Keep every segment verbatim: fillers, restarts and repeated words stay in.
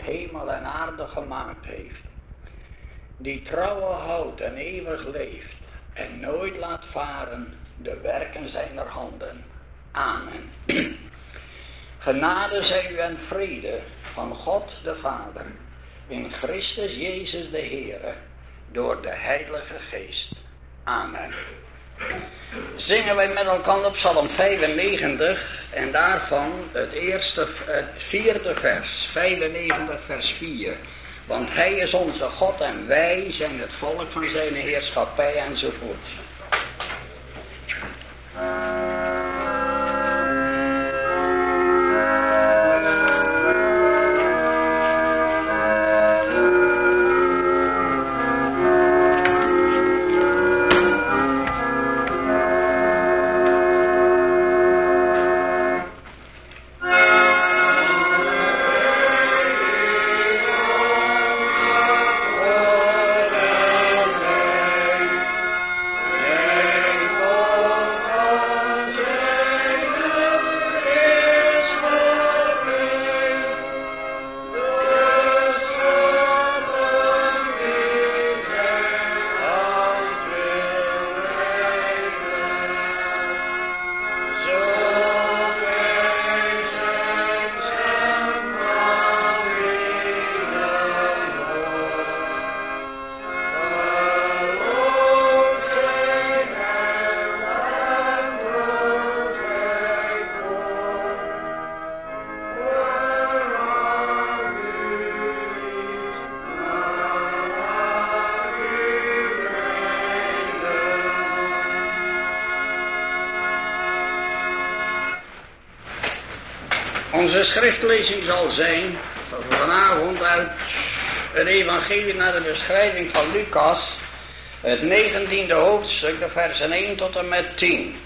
hemel en aarde gemaakt heeft. Die trouwe houdt en eeuwig leeft en nooit laat varen de werken zijner handen. Amen. Genade zij u en vrede van God de Vader, in Christus Jezus de Heere, door de Heilige Geest. Amen. Zingen wij met elkaar op Psalm vijfennegentig en daarvan het eerste, het vierde vers, vijfennegentig vers vier. Want hij is onze God en wij zijn het volk van zijn heerschappij enzovoort. Onze schriftlezing zal zijn vanavond uit het evangelie naar de beschrijving van Lucas, het negentiende hoofdstuk, de versen één tot en met tien.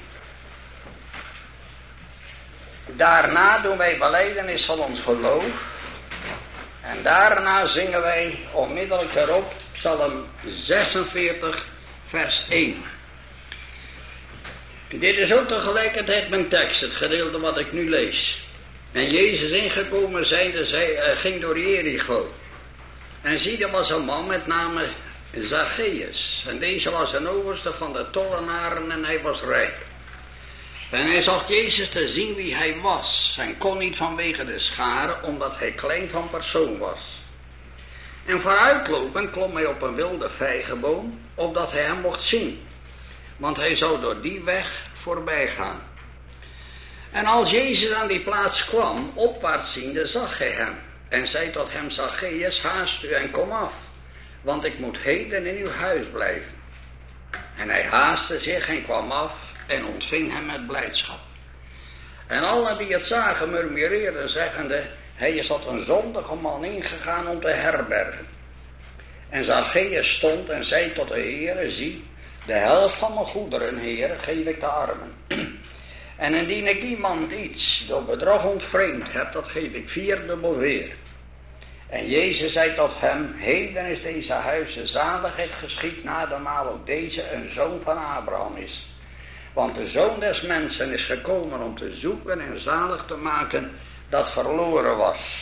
Daarna doen wij belijdenis van ons geloof en daarna zingen wij onmiddellijk erop Psalm zesenveertig vers één. Dit is ook tegelijkertijd mijn tekst, het gedeelte wat ik nu lees. En Jezus ingekomen zijnde, zij, uh, ging door Jericho. En zie, er was een man met name Zacchaeus. En deze was een overste van de tollenaren en hij was rijk. En hij zocht Jezus te zien wie hij was. En kon niet vanwege de scharen, omdat hij klein van persoon was. En vooruitlopend klom hij op een wilde vijgenboom, opdat hij hem mocht zien. Want hij zou door die weg voorbij gaan. En als Jezus aan die plaats kwam, opwaarts ziende, zag hij hem. En zei tot hem, Zacchaeus, haast u en kom af, want ik moet heden in uw huis blijven. En hij haastte zich en kwam af en ontving hem met blijdschap. En allen die het zagen murmureerden, zeggende, hij is tot een zondige man ingegaan om te herbergen. En Zacchaeus stond en zei tot de Heere, zie, de helft van mijn goederen, Heere, geef ik de armen. En indien ik iemand iets door bedrog ontvreemd heb, dat geef ik vierdubbel weer. En Jezus zei tot hem, heden is deze huizen zaligheid geschied, nademaal ook deze een zoon van Abraham is. Want de zoon des mensen is gekomen om te zoeken en zalig te maken dat verloren was.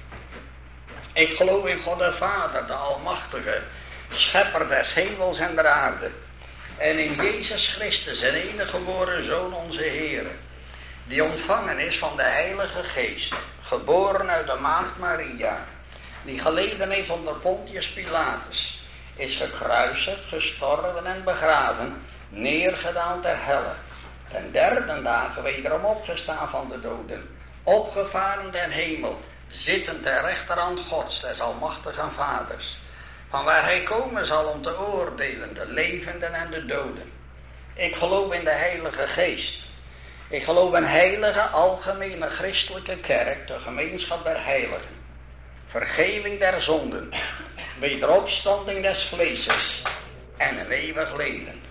Ik geloof in God de Vader, de Almachtige, schepper des hemels en der aarde. En in Jezus Christus, zijn enige geboren Zoon, onze Heer, die ontvangen is van de Heilige Geest, geboren uit de maagd Maria, die geleden heeft onder Pontius Pilatus, is gekruisigd, gestorven en begraven, neergedaald ter helle, ten derde dagen wederom opgestaan van de doden, opgevaren ten hemel, zittend ter rechterhand Gods, des almachtigen Vaders, van waar hij komen zal om te oordelen, de levenden en de doden. Ik geloof in de Heilige Geest. Ik geloof in heilige, algemene christelijke kerk, de gemeenschap der heiligen, vergeving der zonden, wederopstanding des vleeses en een eeuwig leven.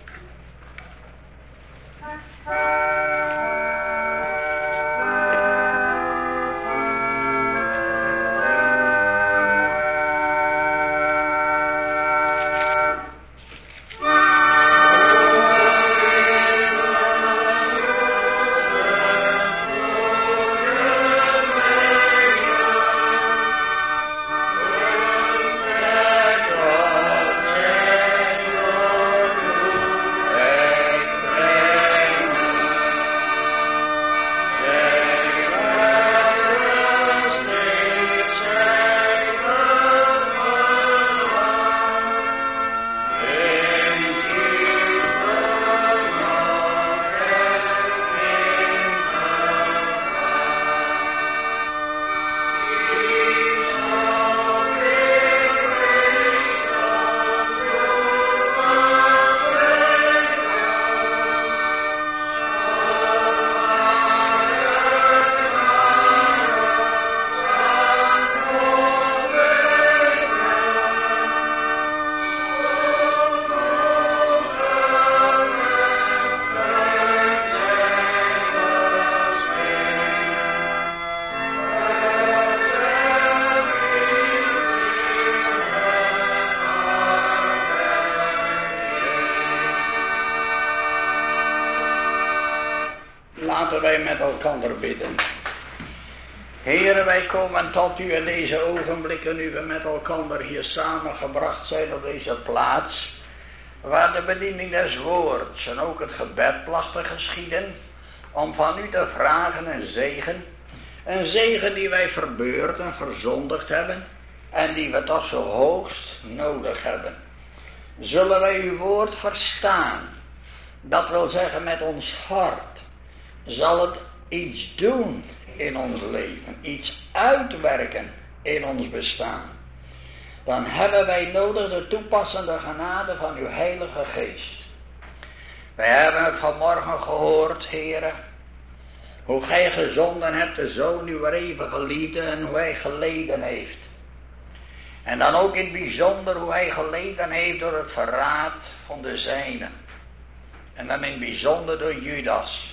wij met elkaar bidden. Heere, wij komen tot u in deze ogenblikken, nu we met elkaar hier samengebracht zijn op deze plaats, waar de bediening des woords en ook het gebed placht te geschieden, om van u te vragen een zegen, een zegen die wij verbeurd en verzondigd hebben, en die we toch zo hoogst nodig hebben. Zullen wij uw woord verstaan, dat wil zeggen met ons hart, zal het iets doen in ons leven, iets uitwerken in ons bestaan, dan hebben wij nodig de toepassende genade van uw Heilige Geest. Wij hebben het vanmorgen gehoord, Heere, hoe gij gezonden hebt de Zoon uw eeuwige liefde en hoe hij geleden heeft. En dan ook in het bijzonder hoe hij geleden heeft door het verraad van de zijnen. En dan in het bijzonder door Judas.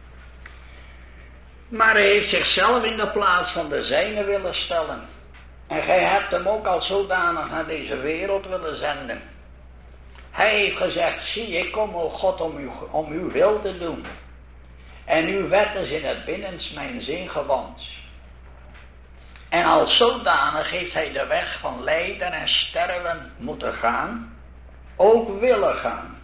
Maar hij heeft zichzelf in de plaats van de zijnen willen stellen. En gij hebt hem ook al zodanig naar deze wereld willen zenden. Hij heeft gezegd, zie, ik kom, o God, om uw, om uw wil te doen. En uw wet is in het binnenst mijn zin gewand. En als zodanig heeft hij de weg van lijden en sterven moeten gaan, ook willen gaan.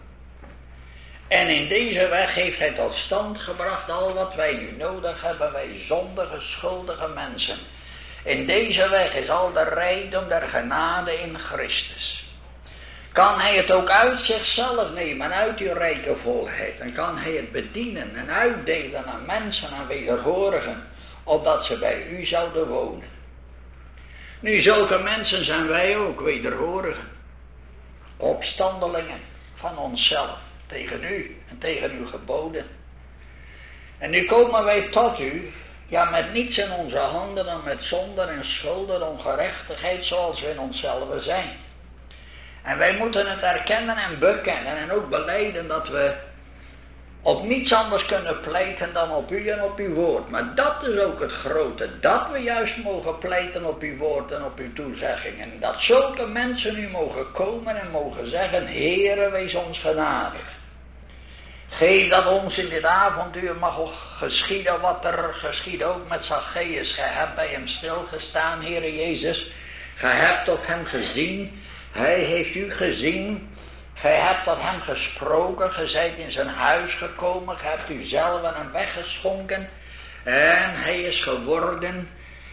En in deze weg heeft hij tot stand gebracht al wat wij nu nodig hebben, wij zondige, schuldige mensen. In deze weg is al de rijkdom der genade in Christus. Kan hij het ook uit zichzelf nemen, uit uw rijke volheid. En kan hij het bedienen en uitdelen aan mensen en wederhorigen, opdat ze bij u zouden wonen. Nu, zulke mensen zijn wij ook, wederhorigen. Opstandelingen van onszelf, tegen u en tegen uw geboden. En nu komen wij tot u, ja, met niets in onze handen dan met zonde en schuld en ongerechtigheid zoals we in onszelf zijn. En wij moeten het erkennen en bekennen en ook belijden dat we op niets anders kunnen pleiten dan op u en op uw woord. Maar dat is ook het grote, dat we juist mogen pleiten op uw woord en op uw toezeggingen. Dat zulke mensen nu mogen komen en mogen zeggen, Heere, wees ons genadig. Geef dat ons in dit avonduur mag geschieden wat er geschiedde ook met Zacchaeus. Gij hebt bij hem stilgestaan, Heere Jezus. Gij hebt op hem gezien. Hij heeft u gezien. Gij hebt tot hem gesproken. Gij zijt in zijn huis gekomen. Gij hebt u zelf aan hem weggeschonken. En hij is geworden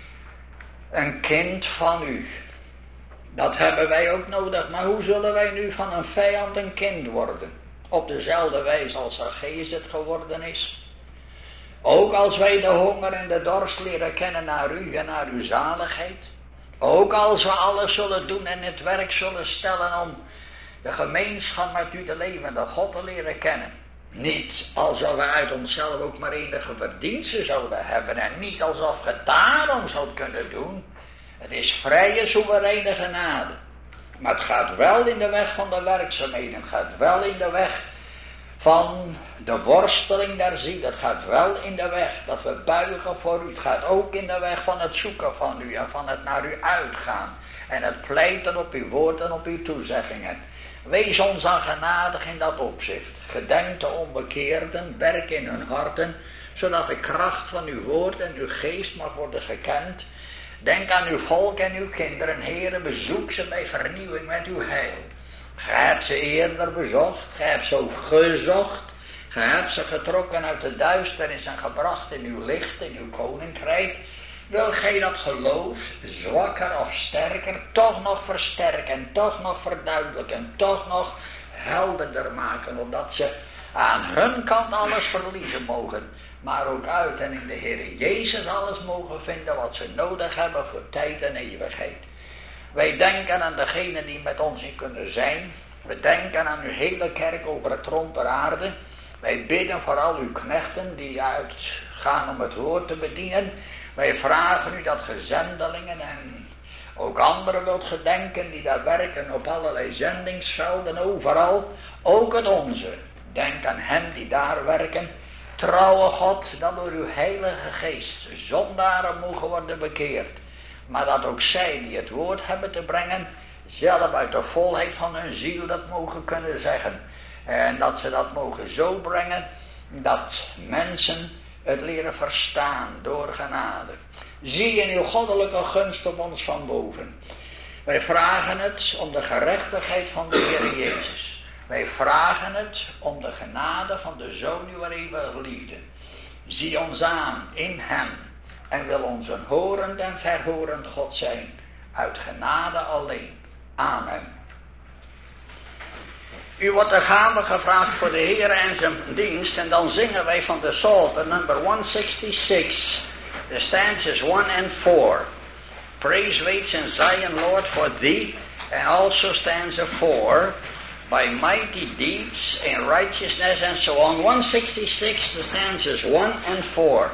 een kind van u. Dat hebben wij ook nodig. Maar hoe zullen wij nu van een vijand een kind worden? Op dezelfde wijze als Zacchaeus het geworden is. Ook als wij de honger en de dorst leren kennen naar u en naar uw zaligheid. Ook als we alles zullen doen en het werk zullen stellen om de gemeenschap met u, de levende God, te leren kennen. Niet alsof we uit onszelf ook maar enige verdiensten zouden hebben en niet alsof je daarom zou kunnen doen. Het is vrije, soevereine genade. Maar het gaat wel in de weg van de werkzaamheden. Het gaat wel in de weg van de worsteling der ziel. Het gaat wel in de weg dat we buigen voor u. Het gaat ook in de weg van het zoeken van u en van het naar u uitgaan. En het pleiten op uw woord en op uw toezeggingen. Wees ons dan genadig in dat opzicht. Gedenk de onbekeerden, werk in hun harten, zodat de kracht van uw woord en uw geest mag worden gekend. Denk aan uw volk en uw kinderen, Heere, bezoek ze bij vernieuwing met uw heil. Gij hebt ze eerder bezocht, gij hebt ze ook gezocht, gij hebt ze getrokken uit de duisternis en gebracht in uw licht, in uw koninkrijk. Wil gij dat geloof, zwakker of sterker, toch nog versterken, toch nog verduidelijken, toch nog helderder maken, opdat ze aan hun kant alles verliezen mogen, maar ook uit en in de Heer Jezus alles mogen vinden wat ze nodig hebben voor tijd en eeuwigheid. Wij denken aan degenen die met ons in kunnen zijn. We denken aan uw hele kerk over het rond der aarde. Wij bidden voor al uw knechten die uitgaan om het woord te bedienen. Wij vragen u dat gezendelingen en ook anderen wilt gedenken die daar werken op allerlei zendingsvelden overal. Ook het onze. Denk aan hen die daar werken. Trouwe God, dat door uw heilige geest zondaren mogen worden bekeerd. Maar dat ook zij die het woord hebben te brengen, zelf uit de volheid van hun ziel dat mogen kunnen zeggen. En dat ze dat mogen zo brengen, dat mensen het leren verstaan door genade. Zie in uw goddelijke gunst op ons van boven. Wij vragen het om de gerechtigheid van de Heer Jezus. Wij vragen het om de genade van de Zoon uw eeuwige liefde. Zie ons aan in hem en wil ons een horend en verhorend God zijn, uit genade alleen. Amen. U wordt de gave gevraagd voor de Heer en zijn dienst, en dan zingen wij van de Psalter number honderdzesenzestig, the stanzas one and four. Praise waits in Zion, Lord, for thee, and also stanza four, by mighty deeds in righteousness, and so on. one sixty-six, the stanzas one and four.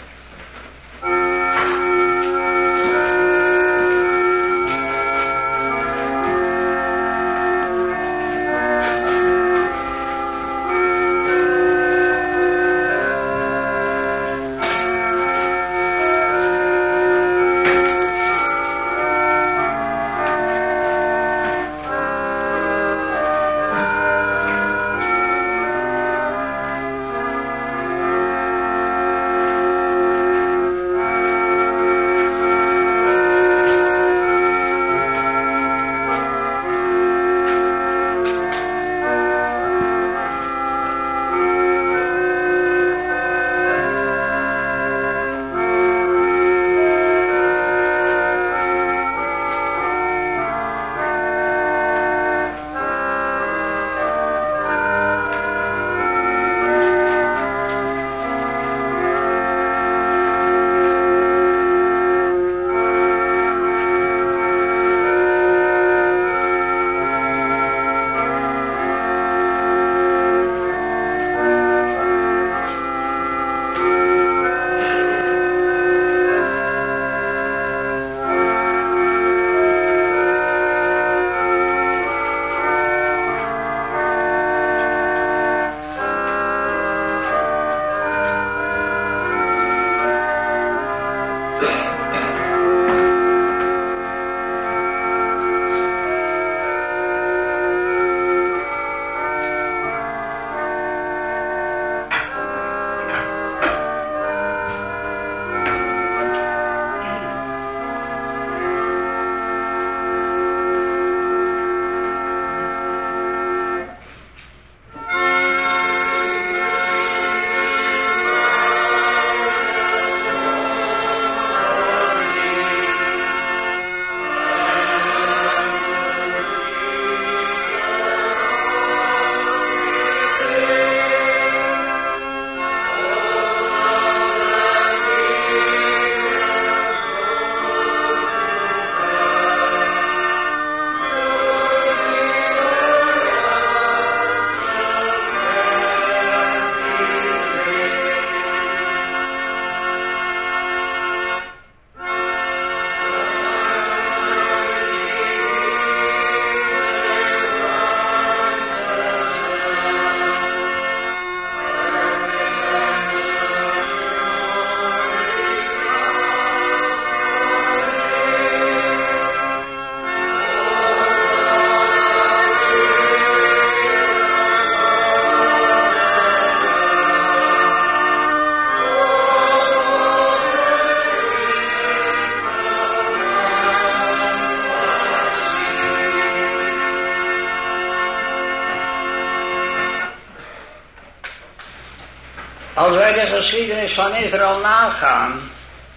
Als wij de geschiedenis van Israël nagaan,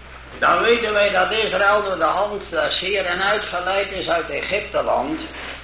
dan weten wij dat Israël door de hand des Heeren uitgeleid is uit Egypteland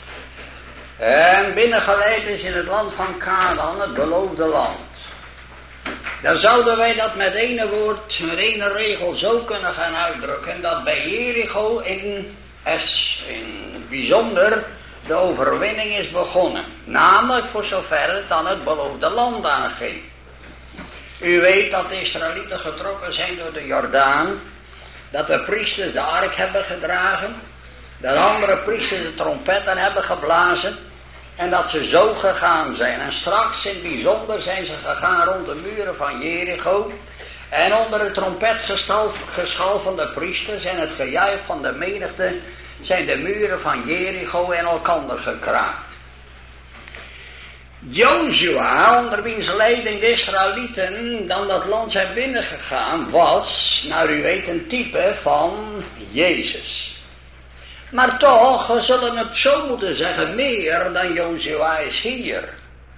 en binnengeleid is in het land van Canaan, het beloofde land. Dan zouden wij dat met ene woord, met ene regel zo kunnen gaan uitdrukken, dat bij Jericho in, in bijzonder de overwinning is begonnen. Namelijk voor zover het dan het beloofde land aanging. U weet dat de Israëlieten getrokken zijn door de Jordaan, dat de priesters de ark hebben gedragen, dat andere priesters de trompetten hebben geblazen en dat ze zo gegaan zijn. En straks in bijzonder zijn ze gegaan rond de muren van Jericho en onder het trompetgeschal van de priesters en het gejuich van de menigte zijn de muren van Jericho in elkander gekraakt. Jozua, onder wiens leiding de Israëlieten dan dat land zijn binnengegaan, was, nou u weet, een type van Jezus. Maar toch, we zullen het zo moeten zeggen, meer dan Jozua is hier.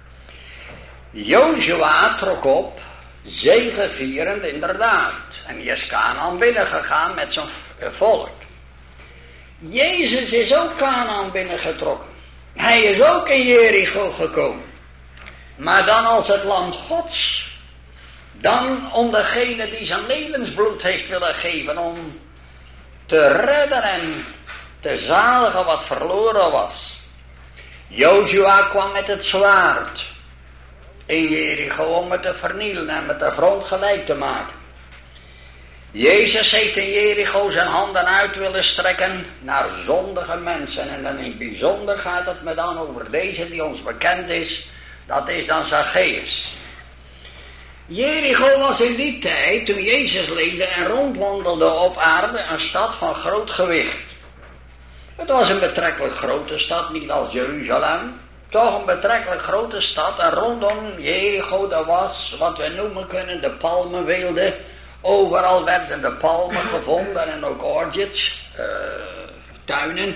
Jozua trok op, zegevierend inderdaad, en die is Kanaan binnengegaan met zijn volk. Jezus is ook Kanaan binnengetrokken. Hij is ook in Jericho gekomen. Maar dan als het lam Gods. Dan om degene die zijn levensbloed heeft willen geven. Om te redden en te zaligen wat verloren was. Jozua kwam met het zwaard in Jericho om het te vernielen en met de grond gelijk te maken. Jezus heeft in Jericho zijn handen uit willen strekken naar zondige mensen. En dan in het bijzonder gaat het me dan over deze die ons bekend is. Dat is dan Zacchaeus. Jericho was in die tijd, toen Jezus leefde en rondwandelde op aarde, een stad van groot gewicht. Het was een betrekkelijk grote stad, niet als Jeruzalem. Toch een betrekkelijk grote stad. En rondom Jericho, dat was wat we noemen kunnen de palmenweelde. Overal werden de palmen gevonden en ook orchards, uh, tuinen.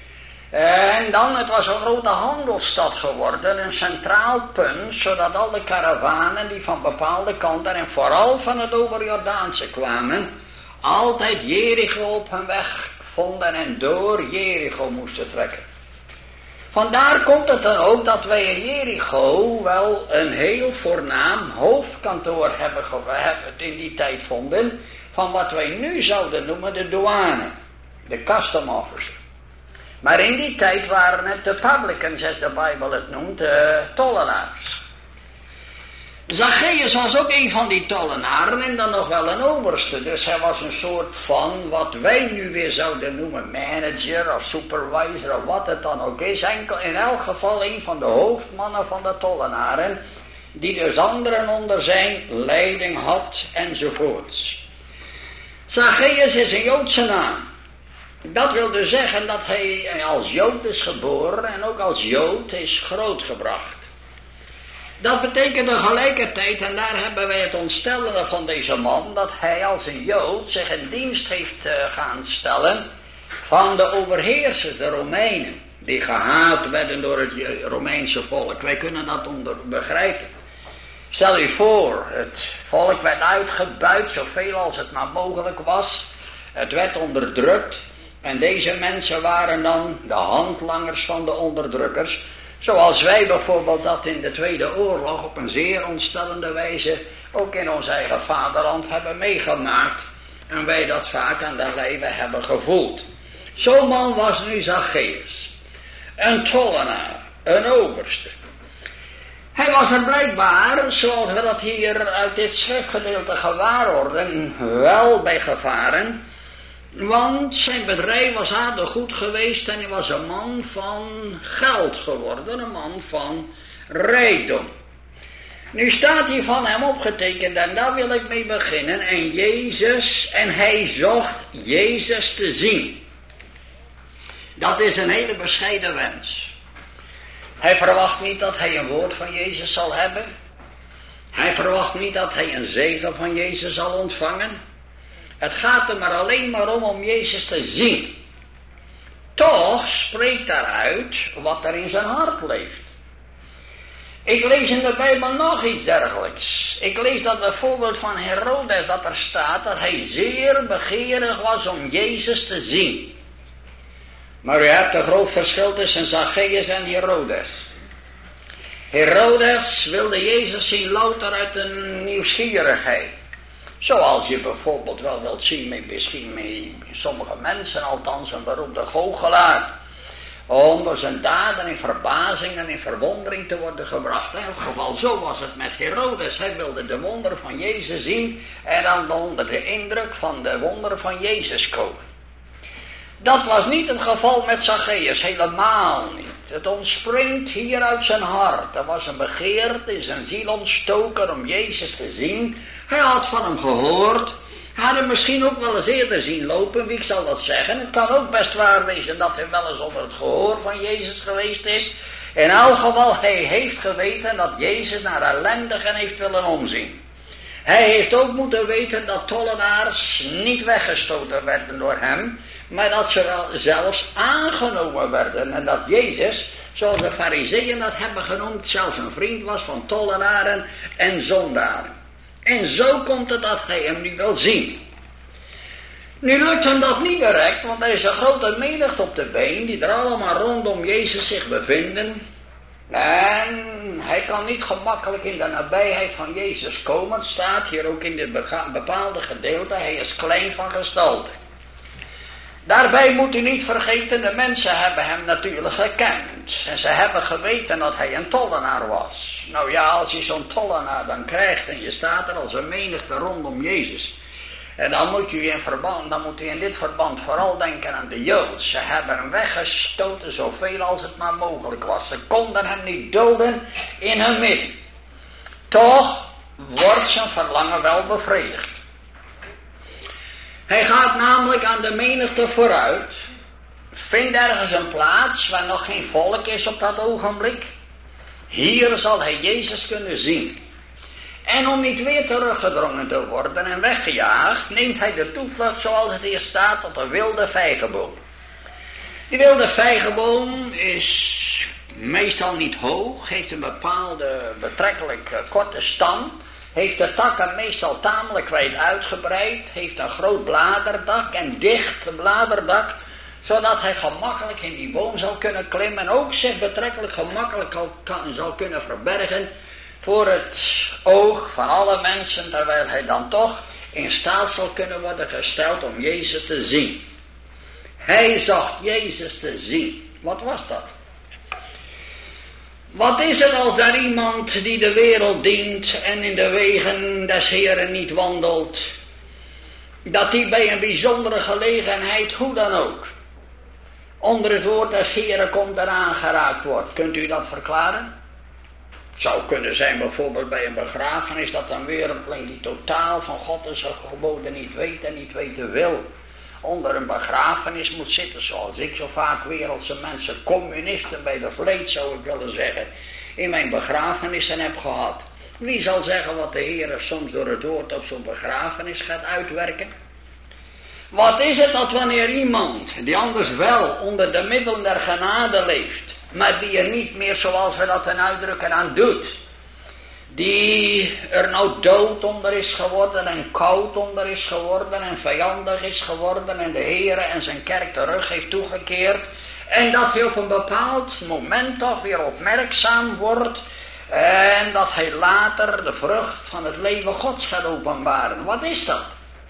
En dan, het was een grote handelsstad geworden, een centraal punt, zodat alle karavanen die van bepaalde kanten en vooral van het overjordaanse kwamen, altijd Jericho op hun weg vonden en door Jericho moesten trekken. Vandaar komt het dan ook dat wij in Jericho wel een heel voornaam hoofdkantoor hebben, hebben in die tijd vonden, van wat wij nu zouden noemen de douane, de custom officer. Maar in die tijd waren het de publicans, zoals de Bijbel het noemt, de tollenaars. Zacchaeus was ook een van die tollenaren en dan nog wel een overste. Dus hij was een soort van wat wij nu weer zouden noemen manager of supervisor of wat het dan ook is. Enkel, in elk geval een van de hoofdmannen van de tollenaren. Die dus anderen onder zijn leiding had enzovoorts. Zacchaeus is een Joodse naam. Dat wil dus zeggen dat hij als Jood is geboren en ook als Jood is grootgebracht. Dat betekent tegelijkertijd, en daar hebben wij het ontstellen van deze man, dat hij als een Jood zich in dienst heeft uh, gaan stellen van de overheersers, de Romeinen, die gehaat werden door het Romeinse volk. Wij kunnen dat onder begrijpen. Stel u voor, het volk werd uitgebuit, zoveel als het maar mogelijk was. Het werd onderdrukt en deze mensen waren dan de handlangers van de onderdrukkers. Zoals wij bijvoorbeeld dat in de Tweede Oorlog op een zeer ontstellende wijze ook in ons eigen vaderland hebben meegemaakt. En wij dat vaak aan de lijve hebben gevoeld. Zo'n man was nu Zacchaeus. Een tollenaar, een overste. Hij was er blijkbaar, zoals we dat hier uit dit schriftgedeelte gewaar worden, wel bij gevaren. Want zijn bedrijf was aardig goed geweest en hij was een man van geld geworden, een man van rijkdom. Nu staat hier van hem opgetekend en daar wil ik mee beginnen. En Jezus, en hij zocht Jezus te zien. Dat is een hele bescheiden wens. Hij verwacht niet dat hij een woord van Jezus zal hebben. Hij verwacht niet dat hij een zegen van Jezus zal ontvangen. Het gaat er maar alleen maar om om Jezus te zien. Toch spreekt daaruit wat er in zijn hart leeft. Ik lees in de Bijbel nog iets dergelijks. Ik lees dat bijvoorbeeld van Herodes dat er staat dat hij zeer begeerig was om Jezus te zien. Maar u hebt een groot verschil tussen Zacchaeus en Herodes. Herodes wilde Jezus zien louter uit een nieuwsgierigheid. Zoals je bijvoorbeeld wel wilt zien met misschien met sommige mensen, althans een beroemde goochelaar. Om door zijn daden in verbazing en in verwondering te worden gebracht. In elk geval, zo was het met Herodes. Hij wilde de wonderen van Jezus zien en dan onder de indruk van de wonderen van Jezus komen. Dat was niet het geval met Zacchaeus, helemaal niet. Het ontspringt hier uit zijn hart. Er was een begeerte in zijn ziel ontstoken om Jezus te zien. Hij had van hem gehoord. Hij had hem misschien ook wel eens eerder zien lopen, wie zal dat zeggen. Het kan ook best waar wezen dat hij wel eens onder het gehoor van Jezus geweest is. In elk geval, hij heeft geweten dat Jezus naar ellendigen heeft willen omzien. Hij heeft ook moeten weten dat tollenaars niet weggestoten werden door hem, maar dat ze wel zelfs aangenomen werden. En dat Jezus, zoals de Farizeeën dat hebben genoemd, zelfs een vriend was van tollenaren en zondaren. En zo komt het dat hij hem nu wil zien. Nu lukt hem dat niet direct, want er is een grote menigte op de been, die er allemaal rondom Jezus zich bevinden. En hij kan niet gemakkelijk in de nabijheid van Jezus komen. Het staat hier ook in dit bepaalde gedeelte, hij is klein van gestalte. Daarbij moet u niet vergeten, de mensen hebben hem natuurlijk gekend. En ze hebben geweten dat hij een tollenaar was. Nou ja, als je zo'n tollenaar dan krijgt en je staat er als een menigte rondom Jezus. En dan moet u in verband, dan moet u in dit verband vooral denken aan de Joden. Ze hebben hem weggestoten zoveel als het maar mogelijk was. Ze konden hem niet dulden in hun midden. Toch wordt zijn verlangen wel bevredigd. Hij gaat namelijk aan de menigte vooruit. Vindt ergens een plaats waar nog geen volk is op dat ogenblik. Hier zal hij Jezus kunnen zien. En om niet weer teruggedrongen te worden en weggejaagd, neemt hij de toevlucht, zoals het hier staat, tot een wilde vijgenboom. Die wilde vijgenboom is meestal niet hoog, heeft een bepaalde betrekkelijk korte stam, heeft de takken meestal tamelijk wijd uitgebreid, heeft een groot bladerdak en dicht bladerdak, zodat hij gemakkelijk in die boom zal kunnen klimmen en ook zich betrekkelijk gemakkelijk kan, zal kunnen verbergen voor het oog van alle mensen, terwijl hij dan toch in staat zal kunnen worden gesteld om Jezus te zien. Hij zocht Jezus te zien. Wat was dat? Wat is er als daar iemand die de wereld dient en in de wegen des Heren niet wandelt, dat die bij een bijzondere gelegenheid, hoe dan ook, onder het woord des Heren komt en aangeraakt wordt? Kunt u dat verklaren? Het zou kunnen zijn bijvoorbeeld bij een begrafenis dat een wereldling die totaal van God en zijn geboden niet weet en niet weten wil, onder een begrafenis moet zitten, zoals ik zo vaak wereldse mensen, communisten bij de vleet zou ik willen zeggen, in mijn begrafenissen heb gehad. Wie zal zeggen wat de Heer soms door het woord op zo'n begrafenis gaat uitwerken? Wat is het dat wanneer iemand die anders wel onder de middelen der genade leeft, maar die er niet meer, zoals we dat ten uitdrukken, aan doet, die er nou dood onder is geworden en koud onder is geworden en vijandig is geworden en de Heere en zijn kerk terug heeft toegekeerd en dat hij op een bepaald moment toch weer opmerkzaam wordt en dat hij later de vrucht van het leven Gods gaat openbaren. Wat is dat?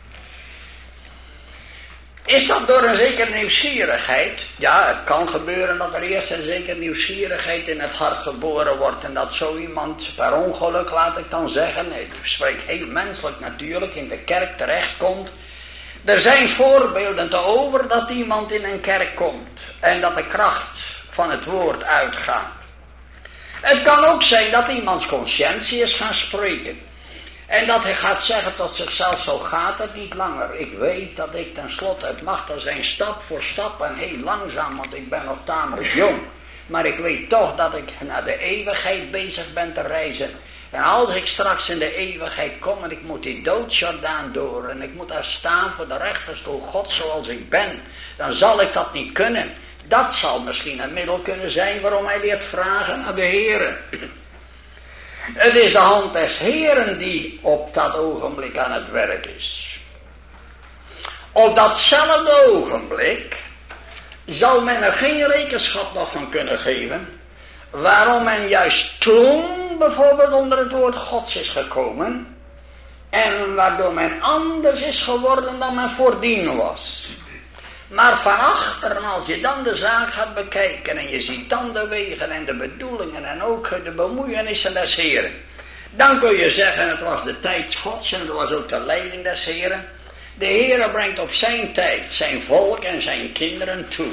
Is dat door een zekere nieuwsgierigheid? Ja, het kan gebeuren dat er eerst een zekere nieuwsgierigheid in het hart geboren wordt en dat zo iemand per ongeluk, laat ik dan zeggen, ik spreek heel menselijk natuurlijk, in de kerk terechtkomt. Er zijn voorbeelden te over dat iemand in een kerk komt en dat de kracht van het woord uitgaat. Het kan ook zijn dat iemands consciëntie is gaan spreken. En dat hij gaat zeggen tot zichzelf, zo gaat het niet langer. Ik weet dat ik tenslotte, het mag dan zijn stap voor stap en heel langzaam, want ik ben nog tamelijk jong. Maar ik weet toch dat ik naar de eeuwigheid bezig ben te reizen. En als ik straks in de eeuwigheid kom en ik moet die doodsjordaan door en ik moet daar staan voor de rechterstoel God zoals ik ben, dan zal ik dat niet kunnen. Dat zal misschien een middel kunnen zijn waarom hij leert vragen naar de Heere. Het is de hand des Heeren die op dat ogenblik aan het werk is. Op datzelfde ogenblik zal men er geen rekenschap nog van kunnen geven, waarom men juist toen bijvoorbeeld onder het woord Gods is gekomen en waardoor men anders is geworden dan men voordien was. Maar van achteren, als je dan de zaak gaat bekijken en je ziet dan de wegen en de bedoelingen en ook de bemoeienissen des Heren, dan kun je zeggen, het was de tijd Gods en het was ook de leiding des Heren. De Heere brengt op zijn tijd zijn volk en zijn kinderen toe.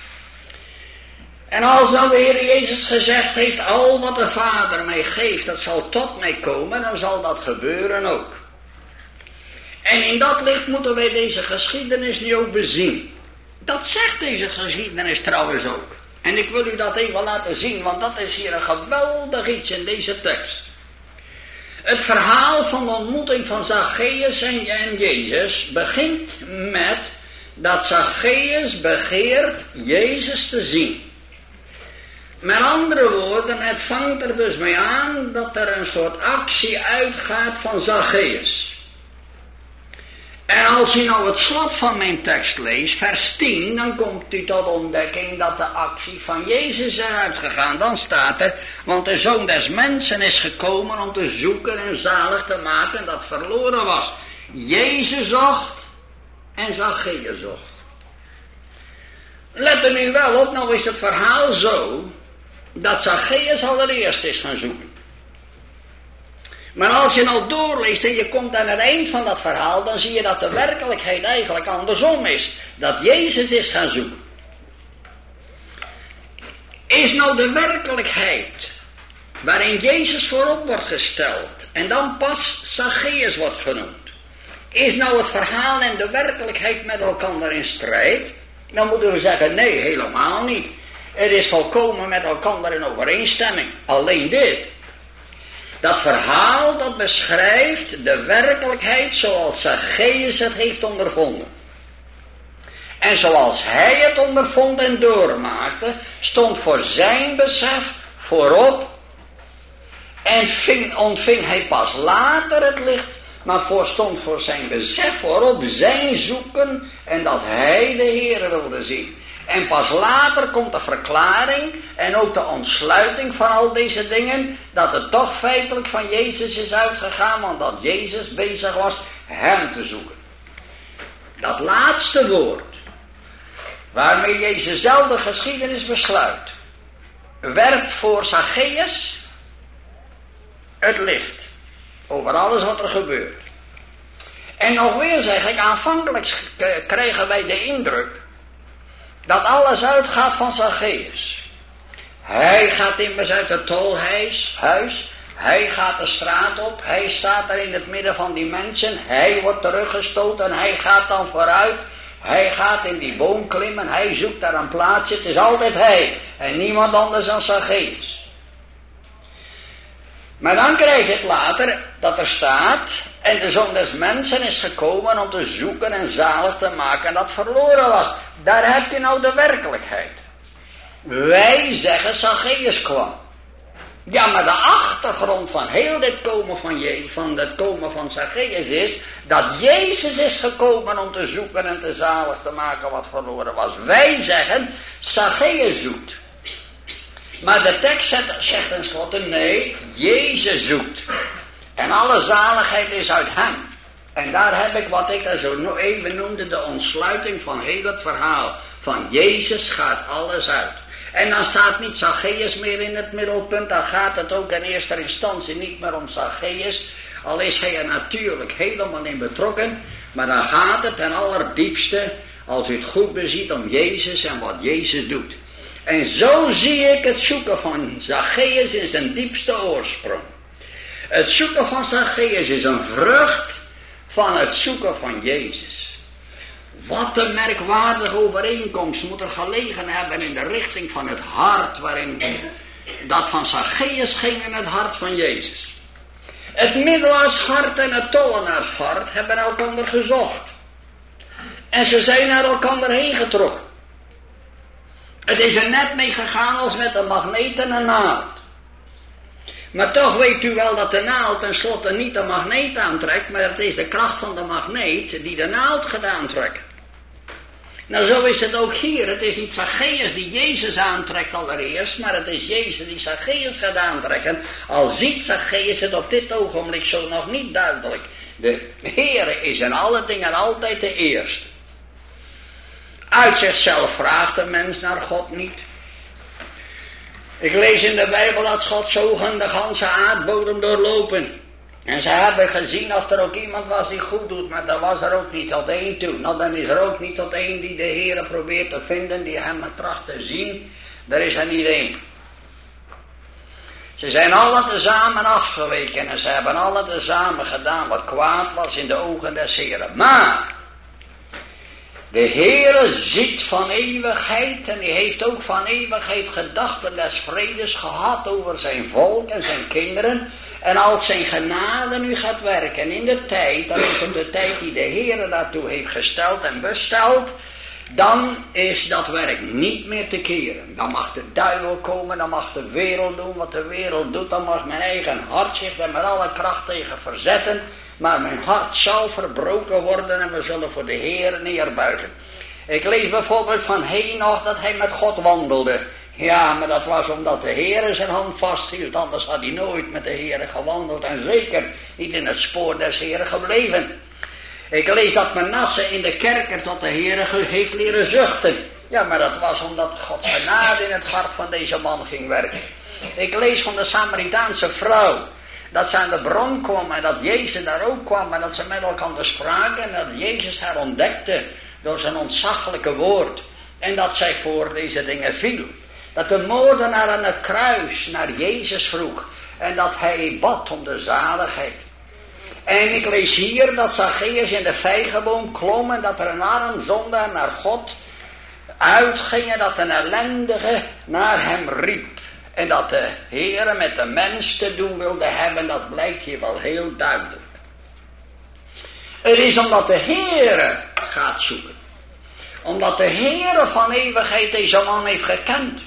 En als dan de Heer Jezus gezegd heeft, al wat de Vader mij geeft, dat zal tot mij komen, dan zal dat gebeuren ook. En in dat licht moeten wij deze geschiedenis nu ook bezien. Dat zegt deze geschiedenis trouwens ook. En ik wil u dat even laten zien, want dat is hier een geweldig iets in deze tekst. Het verhaal van de ontmoeting van Zacchaeus en, en Jezus begint met dat Zacchaeus begeert Jezus te zien. Met andere woorden, het vangt er dus mee aan dat er een soort actie uitgaat van Zacchaeus. En als u nou het slot van mijn tekst leest, vers tien, dan komt u tot ontdekking dat de actie van Jezus is uitgegaan. Dan staat er, want de Zoon des Mensen is gekomen om te zoeken en zalig te maken dat verloren was. Jezus zocht en Zacchaeus zocht. Let er nu wel op, nou is het verhaal zo, dat Zacchaeus allereerst is gaan zoeken. Maar als je nou doorleest en je komt aan het eind van dat verhaal, dan zie je dat de werkelijkheid eigenlijk andersom is. Dat Jezus is gaan zoeken. Is nou de werkelijkheid waarin Jezus voorop wordt gesteld en dan pas Zacchaeus wordt genoemd. Is nou het verhaal en de werkelijkheid met elkaar in strijd? Dan moeten we zeggen, nee, helemaal niet. Het is volkomen met elkaar in overeenstemming. Alleen dit. Dat verhaal dat beschrijft de werkelijkheid zoals Zacchaeus het heeft ondervonden. En zoals hij het ondervond en doormaakte, stond voor zijn besef voorop. En ving, ontving hij pas later het licht, maar voor stond voor zijn besef voorop zijn zoeken en dat hij de Heere wilde zien. En pas later komt de verklaring en ook de ontsluiting van al deze dingen, dat het toch feitelijk van Jezus is uitgegaan, want dat Jezus bezig was hem te zoeken. Dat laatste woord, waarmee Jezus zelf de geschiedenis besluit, werpt voor Zacchaeus het licht over alles wat er gebeurt. En nog weer zeg ik, aanvankelijk kregen wij de indruk dat alles uitgaat van Zacchaeus. Hij gaat immers uit het tolhuis, huis, hij gaat de straat op, hij staat er in het midden van die mensen, hij wordt teruggestoten, hij gaat dan vooruit, hij gaat in die boom klimmen, hij zoekt daar een plaatsje, het is altijd hij en niemand anders dan Zacchaeus. Maar dan krijg je het later dat er staat, en de Zoon des Mensen is gekomen om te zoeken en zalig te maken dat verloren was. Daar heb je nou de werkelijkheid. Wij zeggen Zacchaeus kwam. Ja, maar de achtergrond van heel dit komen van, je, van het komen van Zacchaeus is dat Jezus is gekomen om te zoeken en te zalig te maken wat verloren was. Wij zeggen Zacchaeus zoekt. Maar de tekst zegt tenslotte, nee, Jezus zoekt. En alle zaligheid is uit hem. En daar heb ik wat ik er zo even noemde, de ontsluiting van heel het verhaal. Van Jezus gaat alles uit. En dan staat niet Zacchaeus meer in het middelpunt, dan gaat het ook in eerste instantie niet meer om Zacchaeus. Al is hij er natuurlijk helemaal in betrokken, maar dan gaat het ten allerdiepste, als u het goed beziet, om Jezus en wat Jezus doet. En zo zie ik het zoeken van Zacchaeus in zijn diepste oorsprong. Het zoeken van Zacchaeus is een vrucht van het zoeken van Jezus. Wat een merkwaardige overeenkomst moet er gelegen hebben in de richting van het hart, waarin dat van Zacchaeus ging in het hart van Jezus. Het middelaarshart en het tollenaarshart hebben elkaar gezocht. En ze zijn naar elkaar heen getrokken. Het is er net mee gegaan als met een magneet en een naald. Maar toch weet u wel dat de naald tenslotte niet de magneet aantrekt, maar het is de kracht van de magneet die de naald gaat aantrekken. Nou, zo is het ook hier. Het is niet Zacchaeus die Jezus aantrekt allereerst, maar het is Jezus die Zacchaeus gaat aantrekken. Al ziet Zacchaeus het op dit ogenblik zo nog niet duidelijk. De Heere is in alle dingen altijd de eerste. Uit zichzelf vraagt de mens naar God niet. Ik lees in de Bijbel dat Gods ogen de ganse aardbodem doorlopen. En ze hebben gezien of er ook iemand was die goed doet, maar dat was er ook niet tot één toe. Nou, dan is er ook niet tot één die de Heere probeert te vinden, die hem tracht te zien. Er is er niet één. Ze zijn alle tezamen afgeweken en ze hebben alle tezamen gedaan wat kwaad was in de ogen des Heeren. Maar De Heere ziet van eeuwigheid en die heeft ook van eeuwigheid gedachten des vredes gehad over zijn volk en zijn kinderen. En als zijn genade nu gaat werken in de tijd, dan is het de tijd die de Heere daartoe heeft gesteld en besteld, dan is dat werk niet meer te keren. Dan mag de duivel komen, dan mag de wereld doen wat de wereld doet, dan mag mijn eigen hart zich er met alle kracht tegen verzetten. Maar mijn hart zal verbroken worden en we zullen voor de Heer neerbuigen. Ik lees bijvoorbeeld van Henoch dat hij met God wandelde. Ja, maar dat was omdat de Heer zijn hand vasthield. Anders had hij nooit met de Heer gewandeld en zeker niet in het spoor des Heeren gebleven. Ik lees dat Manasse in de kerker tot de Heer heeft leren zuchten. Ja, maar dat was omdat Gods genade in het hart van deze man ging werken. Ik lees van de Samaritaanse vrouw. Dat ze aan de bron kwam en dat Jezus daar ook kwam en dat ze met elkaar spraken en dat Jezus haar ontdekte door zijn ontzaglijke woord. En dat zij voor deze dingen viel. Dat de moordenaar aan het kruis naar Jezus vroeg en dat hij bad om de zaligheid. En ik lees hier dat Zacchaeus in de vijgenboom klom en dat er een arm zondaar naar God uitging en dat een ellendige naar hem riep. En dat de Heere met de mens te doen wilde hebben, dat blijkt hier wel heel duidelijk. Het is omdat de Heere gaat zoeken. Omdat de Heere van eeuwigheid deze man heeft gekend.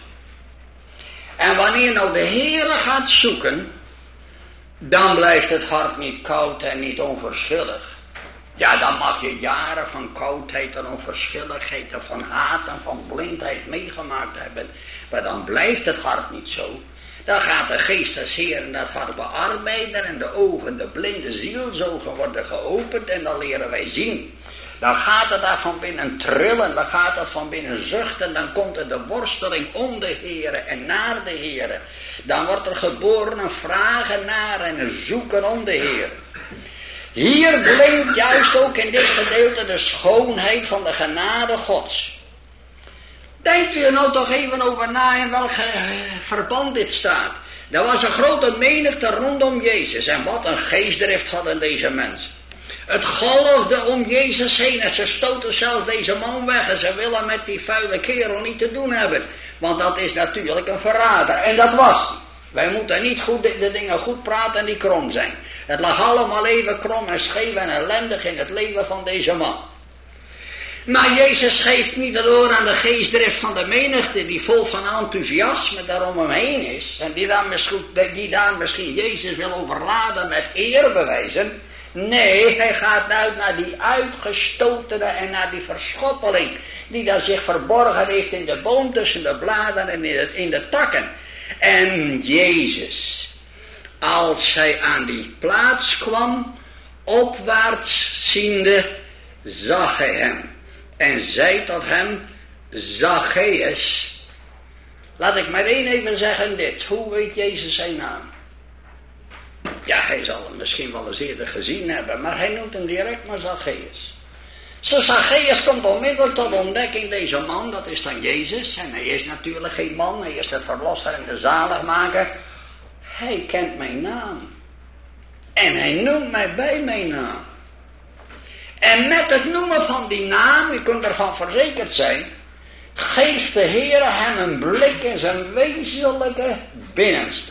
En wanneer nou de Heere gaat zoeken, dan blijft het hart niet koud en niet onverschillig. Ja, dan mag je jaren van koudheid en onverschilligheid en van haat en van blindheid meegemaakt hebben. Maar dan blijft het hart niet zo. Dan gaat de geest des Heeren dat hart bearbeiden en de ogen, de blinde zielzogen worden geopend en dan leren wij zien. Dan gaat het daar van binnen trillen, dan gaat het van binnen zuchten, dan komt er de worsteling om de Heere en naar de Heere. Dan wordt er geboren een vragen naar en een zoeken om de Heere. Hier blinkt juist ook in dit gedeelte de schoonheid van de genade Gods. Denkt u er nou toch even over na in welk verband dit staat. Er was een grote menigte rondom Jezus en wat een geestdrift hadden deze mensen. Het golfde om Jezus heen en ze stoten zelfs deze man weg en ze willen met die vuile kerel niet te doen hebben. Want dat is natuurlijk een verrader en dat was hij. Wij moeten niet goed de, de dingen goed praten die krom zijn. Het lag allemaal even krom en scheef en ellendig in het leven van deze man. Maar Jezus geeft niet het oor aan de geestdrift van de menigte die vol van enthousiasme daarom omheen is. En die daar misschien, die daar misschien Jezus wil overladen met eerbewijzen. Nee, hij gaat uit naar die uitgestotene en naar die verschoppeling die daar zich verborgen heeft in de boom tussen de bladeren en in de, in de takken. En Jezus, als hij aan die plaats kwam, opwaarts ziende, zag hij hem. En zei tot hem, Zacchaeus. Laat ik maar één even zeggen dit. Hoe weet Jezus zijn naam? Ja, hij zal hem misschien wel eens eerder gezien hebben, maar hij noemt hem direct maar Zacchaeus. Zo Zacchaeus komt onmiddellijk tot ontdekking, deze man, dat is dan Jezus. En hij is natuurlijk geen man, hij is de verlosser en de zaligmaker. Hij kent mijn naam. En hij noemt mij bij mijn naam. En met het noemen van die naam, u kunt ervan verzekerd zijn, geeft de Heer hem een blik in zijn wezenlijke binnenste.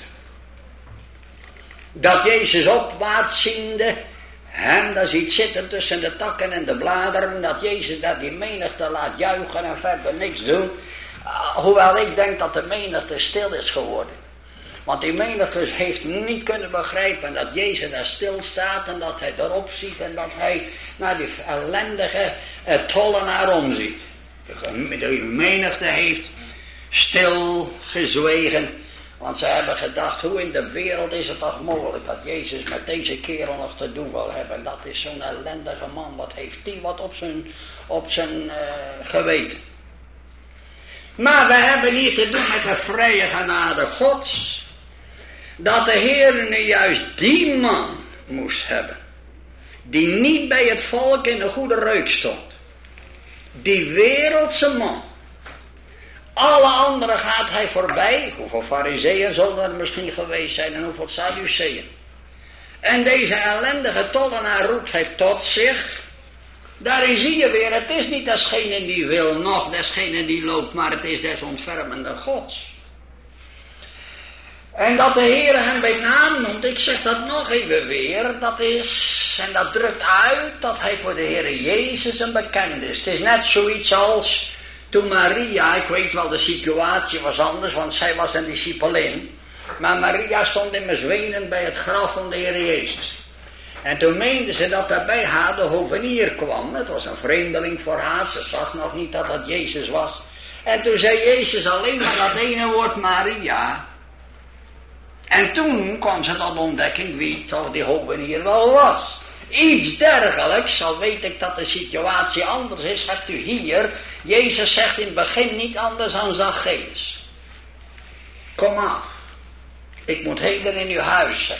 Dat Jezus opwaarts ziende, hem daar ziet zitten tussen de takken en de bladeren, dat Jezus daar die menigte laat juichen en verder niks doen. Uh, hoewel ik denk dat de menigte stil is geworden. Want die menigte heeft niet kunnen begrijpen dat Jezus daar stil staat en dat hij erop ziet en dat hij naar die ellendige uh, tollenaar omziet. De, de menigte heeft stil gezwegen. Want ze hebben gedacht, hoe in de wereld is het toch mogelijk dat Jezus met deze kerel nog te doen wil hebben. Dat is zo'n ellendige man, wat heeft die wat op zijn, op zijn uh, geweten. Maar we hebben hier te doen met de vrije genade Gods. Dat de Heer nu juist die man moest hebben. Die niet bij het volk in de goede reuk stond. Die wereldse man. Alle anderen gaat hij voorbij. Hoeveel farizeeën zullen er misschien geweest zijn en hoeveel sadduceeën. En deze ellendige tollenaar roept hij tot zich. Daarin zie je weer, het is niet desgene die wil, nog desgene die loopt, maar het is des ontfermende Gods. En dat de Heer hem bij naam noemt, ik zeg dat nog even weer, dat is, en dat drukt uit dat hij voor de Heer Jezus een bekende is. Het is net zoiets als toen Maria, ik weet wel de situatie was anders, want zij was een discipelin, maar Maria stond immers wenend bij het graf van de Heer Jezus. En toen meende ze dat daarbij haar de hovenier kwam. Het was een vreemdeling voor haar, ze zag nog niet dat het Jezus was. En toen zei Jezus alleen maar dat ene woord Maria. En toen kwam ze tot ontdekking wie toch die hovenier wel was. Iets dergelijks, al weet ik dat de situatie anders is, hebt u hier. Jezus zegt in het begin niet anders dan Zacchaeus. Kom af, ik moet heden in uw huis zijn.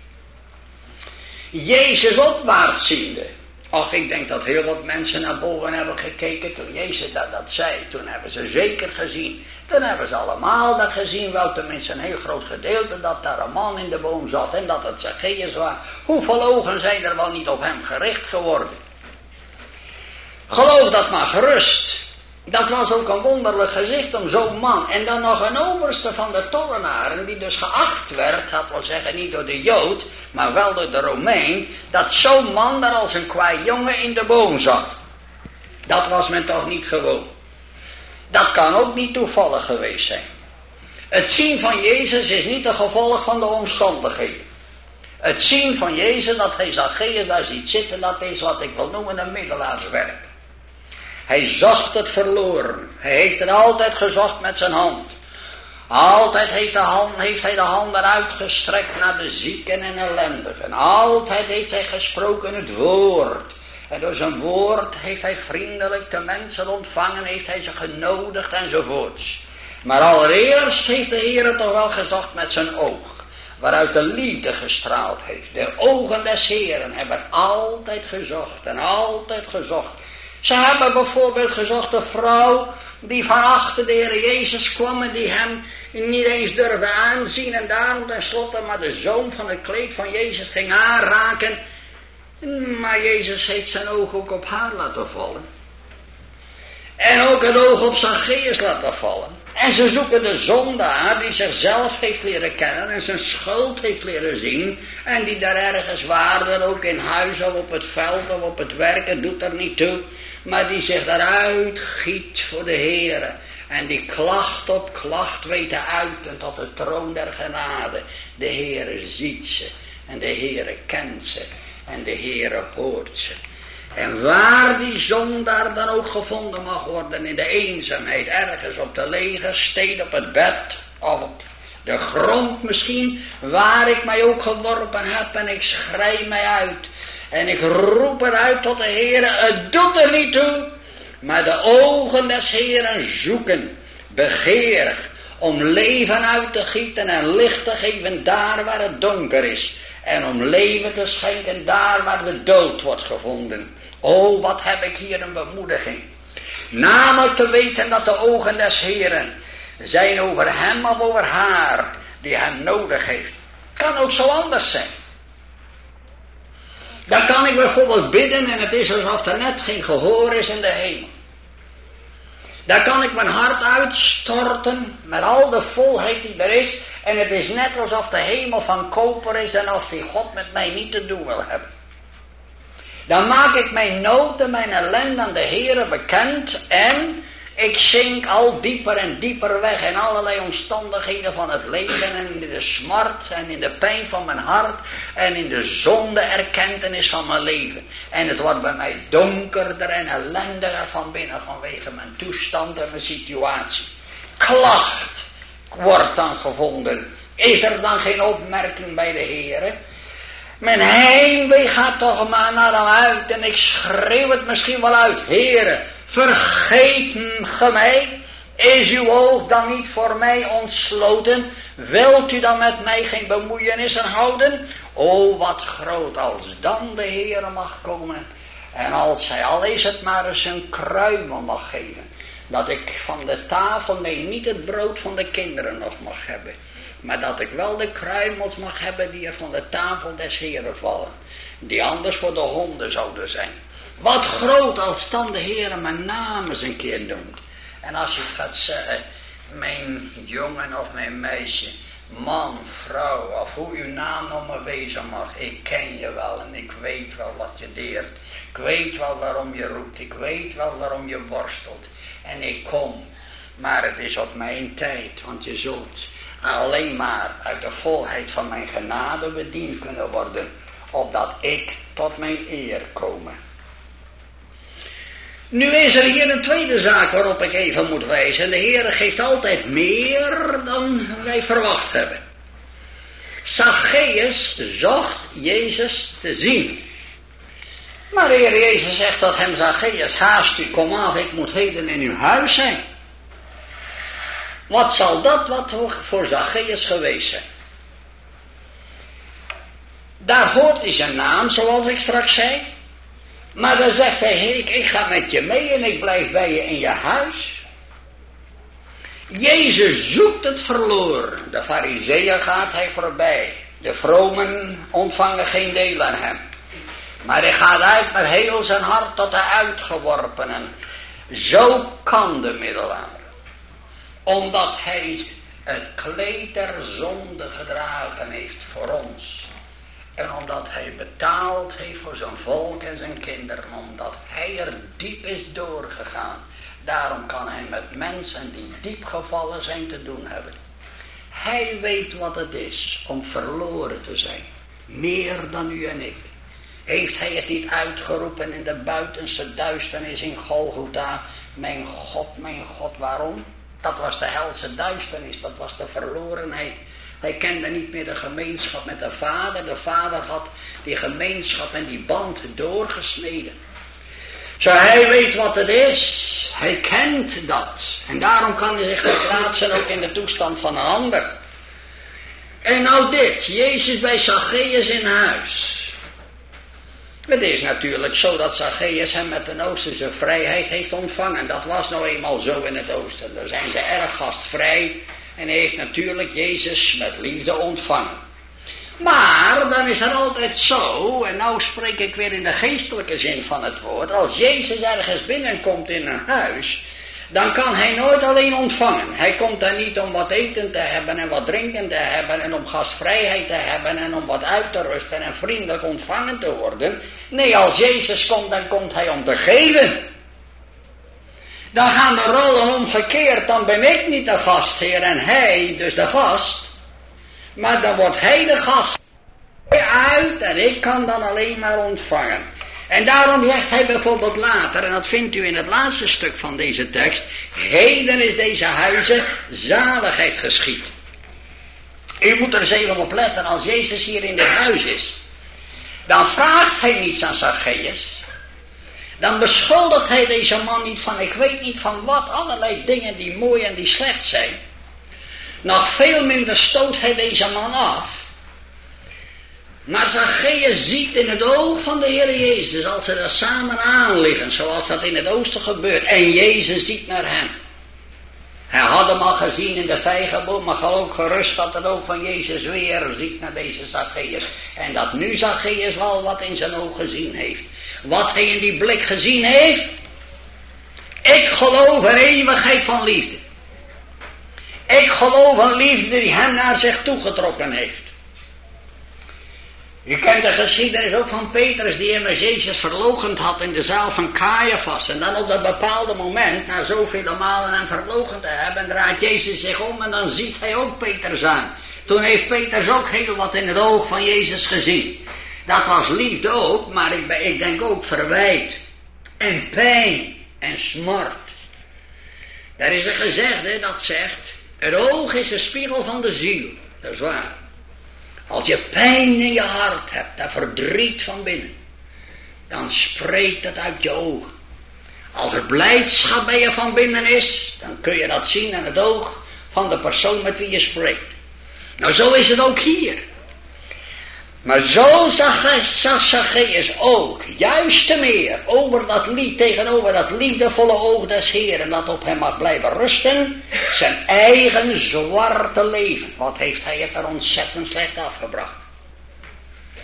Jezus opwaarts ziende. Och, ik denk dat heel wat mensen naar boven hebben gekeken toen Jezus dat, dat zei. Toen hebben ze zeker gezien. Toen hebben ze allemaal dat gezien. Wel tenminste een heel groot gedeelte dat daar een man in de boom zat. En dat het Zacchaeus was. Hoeveel ogen zijn er wel niet op hem gericht geworden. Geloof dat maar gerust. Dat was ook een wonderlijk gezicht om zo'n man. En dan nog een overste van de tollenaren, die dus geacht werd, dat wil zeggen niet door de Jood, maar wel door de Romein, dat zo'n man daar als een kwaai jongen in de boom zat. Dat was men toch niet gewoon. Dat kan ook niet toevallig geweest zijn. Het zien van Jezus is niet een gevolg van de omstandigheden. Het zien van Jezus, dat hij Zacchaeus daar ziet zitten, dat is wat ik wil noemen een middelaarswerk. Hij zocht het verloren. Hij heeft het altijd gezocht met zijn hand. Altijd heeft, de hand, heeft hij de hand eruit gestrekt naar de zieken en ellendigen. Altijd heeft hij gesproken het woord. En door zijn woord heeft hij vriendelijk de mensen ontvangen, heeft hij ze genodigd enzovoorts. Maar allereerst heeft de Heer het toch wel gezocht met zijn oog, waaruit de liefde gestraald heeft. De ogen des Heeren hebben altijd gezocht en altijd gezocht. Ze hebben bijvoorbeeld gezocht de vrouw die van achter de Heer Jezus kwam en die hem niet eens durfde aanzien en daarom tenslotte maar de zoom van het kleed van Jezus ging aanraken. Maar Jezus heeft zijn oog ook op haar laten vallen. En ook het oog op Zacchaeus laten vallen. En ze zoeken de zondaar die zichzelf heeft leren kennen en zijn schuld heeft leren zien. En die daar ergens waarden, ook in huis of op het veld of op het werk, het doet er niet toe. Maar die zich daaruit giet voor de Heere. En die klacht op klacht weten uiten tot de troon der genade. De Heere ziet ze. En de Heere kent ze. En de Heere hoort ze. En waar die zondaar dan ook gevonden mag worden in de eenzaamheid, ergens op de lege steen, op het bed, of op de grond misschien, waar ik mij ook geworpen heb en ik schrei mij uit. En ik roep eruit tot de Heere, het doet er niet toe, maar de ogen des Heeren zoeken, begeerig, om leven uit te gieten en licht te geven daar waar het donker is. En om leven te schenken daar waar de dood wordt gevonden. Oh, wat heb ik hier een bemoediging. Namelijk te weten dat de ogen des Heeren zijn over hem of over haar die hem nodig heeft. Kan ook zo anders zijn. Dan kan ik bijvoorbeeld bidden en het is alsof er net geen gehoor is in de hemel. Dan kan ik mijn hart uitstorten met al de volheid die er is. En het is net alsof de hemel van koper is en of die God met mij niet te doen wil hebben. Dan maak ik mijn nood en mijn ellende aan de Heere bekend en ik zink al dieper en dieper weg in allerlei omstandigheden van het leven en in de smart en in de pijn van mijn hart en in de zonde erkentenis van mijn leven. En het wordt bij mij donkerder en ellendiger van binnen vanwege mijn toestand en mijn situatie. Klacht wordt dan gevonden. Is er dan geen opmerking bij de Heere? Mijn heimwee gaat toch maar naar hem uit en ik schreeuw het misschien wel uit. Heere, vergeet ge mij. Is uw oog dan niet voor mij ontsloten? Wilt u dan met mij geen bemoeienissen houden? O, wat groot als dan de Heere mag komen. En als hij, al is het maar eens een kruimel mag geven. Dat ik van de tafel, nee, niet het brood van de kinderen nog mag hebben. Maar dat ik wel de kruimels mag hebben die er van de tafel des Heeren vallen. Die anders voor de honden zouden zijn. Wat groot als dan de Heer mijn naam eens een keer noemt. En als je het gaat zeggen, mijn jongen of mijn meisje, man, vrouw, of hoe uw naam nog maar wezen mag. Ik ken je wel en ik weet wel wat je deert. Ik weet wel waarom je roept. Ik weet wel waarom je worstelt. En ik kom. Maar het is op mijn tijd. Want je zult alleen maar uit de volheid van mijn genade bediend kunnen worden. Opdat ik tot mijn eer komme. Nu is er hier een tweede zaak waarop ik even moet wijzen. De Heer geeft altijd meer dan wij verwacht hebben. Zacchaeus zocht Jezus te zien. Maar de Heer Jezus zegt tot hem, Zacchaeus, haast u, kom af, ik moet heden in uw huis zijn. Wat zal dat wat voor Zacchaeus geweest zijn? Daar hoort hij zijn naam, zoals ik straks zei. Maar dan zegt hij, hey, ik, ik ga met je mee en ik blijf bij je in je huis. Jezus zoekt het verloren. De Farizeeën gaat hij voorbij. De vromen ontvangen geen deel aan hem. Maar hij gaat uit met heel zijn hart tot de uitgeworpenen. Zo kan de middelaar. Omdat hij het kleed der zonde gedragen heeft voor ons. En omdat hij betaald heeft voor zijn volk en zijn kinderen. Omdat hij er diep is doorgegaan. Daarom kan hij met mensen die diep gevallen zijn te doen hebben. Hij weet wat het is om verloren te zijn. Meer dan u en ik. Heeft hij het niet uitgeroepen in de buitenste duisternis in Golgotha. Mijn God, mijn God, waarom? Dat was de helse duisternis, dat was de verlorenheid. Hij kende niet meer de gemeenschap met de Vader. De Vader had die gemeenschap en die band doorgesneden. Zo hij weet wat het is. Hij kent dat. En daarom kan hij zich verplaatsen ook in de toestand van een ander. En nou dit, Jezus bij Zacchaeus in huis. Het is natuurlijk zo dat Zacchaeus hem met een Oosterse vrijheid heeft ontvangen. Dat was nou eenmaal zo in het Oosten. Daar zijn ze erg gastvrij. En hij heeft natuurlijk Jezus met liefde ontvangen. Maar dan is het altijd zo, en nou spreek ik weer in de geestelijke zin van het woord. Als Jezus ergens binnenkomt in een huis, dan kan hij nooit alleen ontvangen. Hij komt daar niet om wat eten te hebben en wat drinken te hebben en om gastvrijheid te hebben en om wat uit te rusten en vriendelijk ontvangen te worden. Nee, als Jezus komt, dan komt hij om te geven. Dan gaan de rollen omgekeerd, dan ben ik niet de gastheer en hij dus de gast. Maar dan wordt hij de gast uit en ik kan dan alleen maar ontvangen. En daarom zegt hij bijvoorbeeld later, en dat vindt u in het laatste stuk van deze tekst, heden is deze huizen zaligheid geschied. U moet er eens even op letten, als Jezus hier in dit huis is, dan vraagt hij niets aan Zacchaeus. Dan beschuldigt hij deze man niet van, ik weet niet van wat, allerlei dingen die mooi en die slecht zijn. Nog veel minder stoot hij deze man af. Maar Zacchaeus ziet in het oog van de Heer Jezus, als ze er samen aan liggen, zoals dat in het oosten gebeurt. En Jezus ziet naar hem. Hij had hem al gezien in de vijgenboom, maar ook gerust dat het oog van Jezus weer ziet naar deze Zacchaeus. En dat nu Zacchaeus wel wat in zijn oog gezien heeft. Wat hij in die blik gezien heeft. Ik geloof een eeuwigheid van liefde. Ik geloof een liefde die hem naar zich toegetrokken heeft. U kent de geschiedenis ook van Petrus die immers Jezus verloochend had in de zaal van Caiaphas. En dan op dat bepaalde moment, na zoveel malen hem verloochend te hebben, draait Jezus zich om en dan ziet hij ook Petrus aan. Toen heeft Petrus ook heel wat in het oog van Jezus gezien. Dat was liefde ook, maar ik, ik denk ook verwijt en pijn en smart. Daar is een gezegde dat zegt, het oog is de spiegel van de ziel. Dat is waar. Als je pijn in je hart hebt, dat verdriet van binnen, dan spreekt het uit je ogen. Als er blijdschap bij je van binnen is, dan kun je dat zien aan het oog van de persoon met wie je spreekt. Nou, zo is het ook hier. Maar zo zag Zacchaeus ook, juist te meer, over dat lied, tegenover dat liefdevolle oog des Heeren, dat op hem mag blijven rusten, zijn eigen zwarte leven. Wat heeft hij het er ontzettend slecht afgebracht.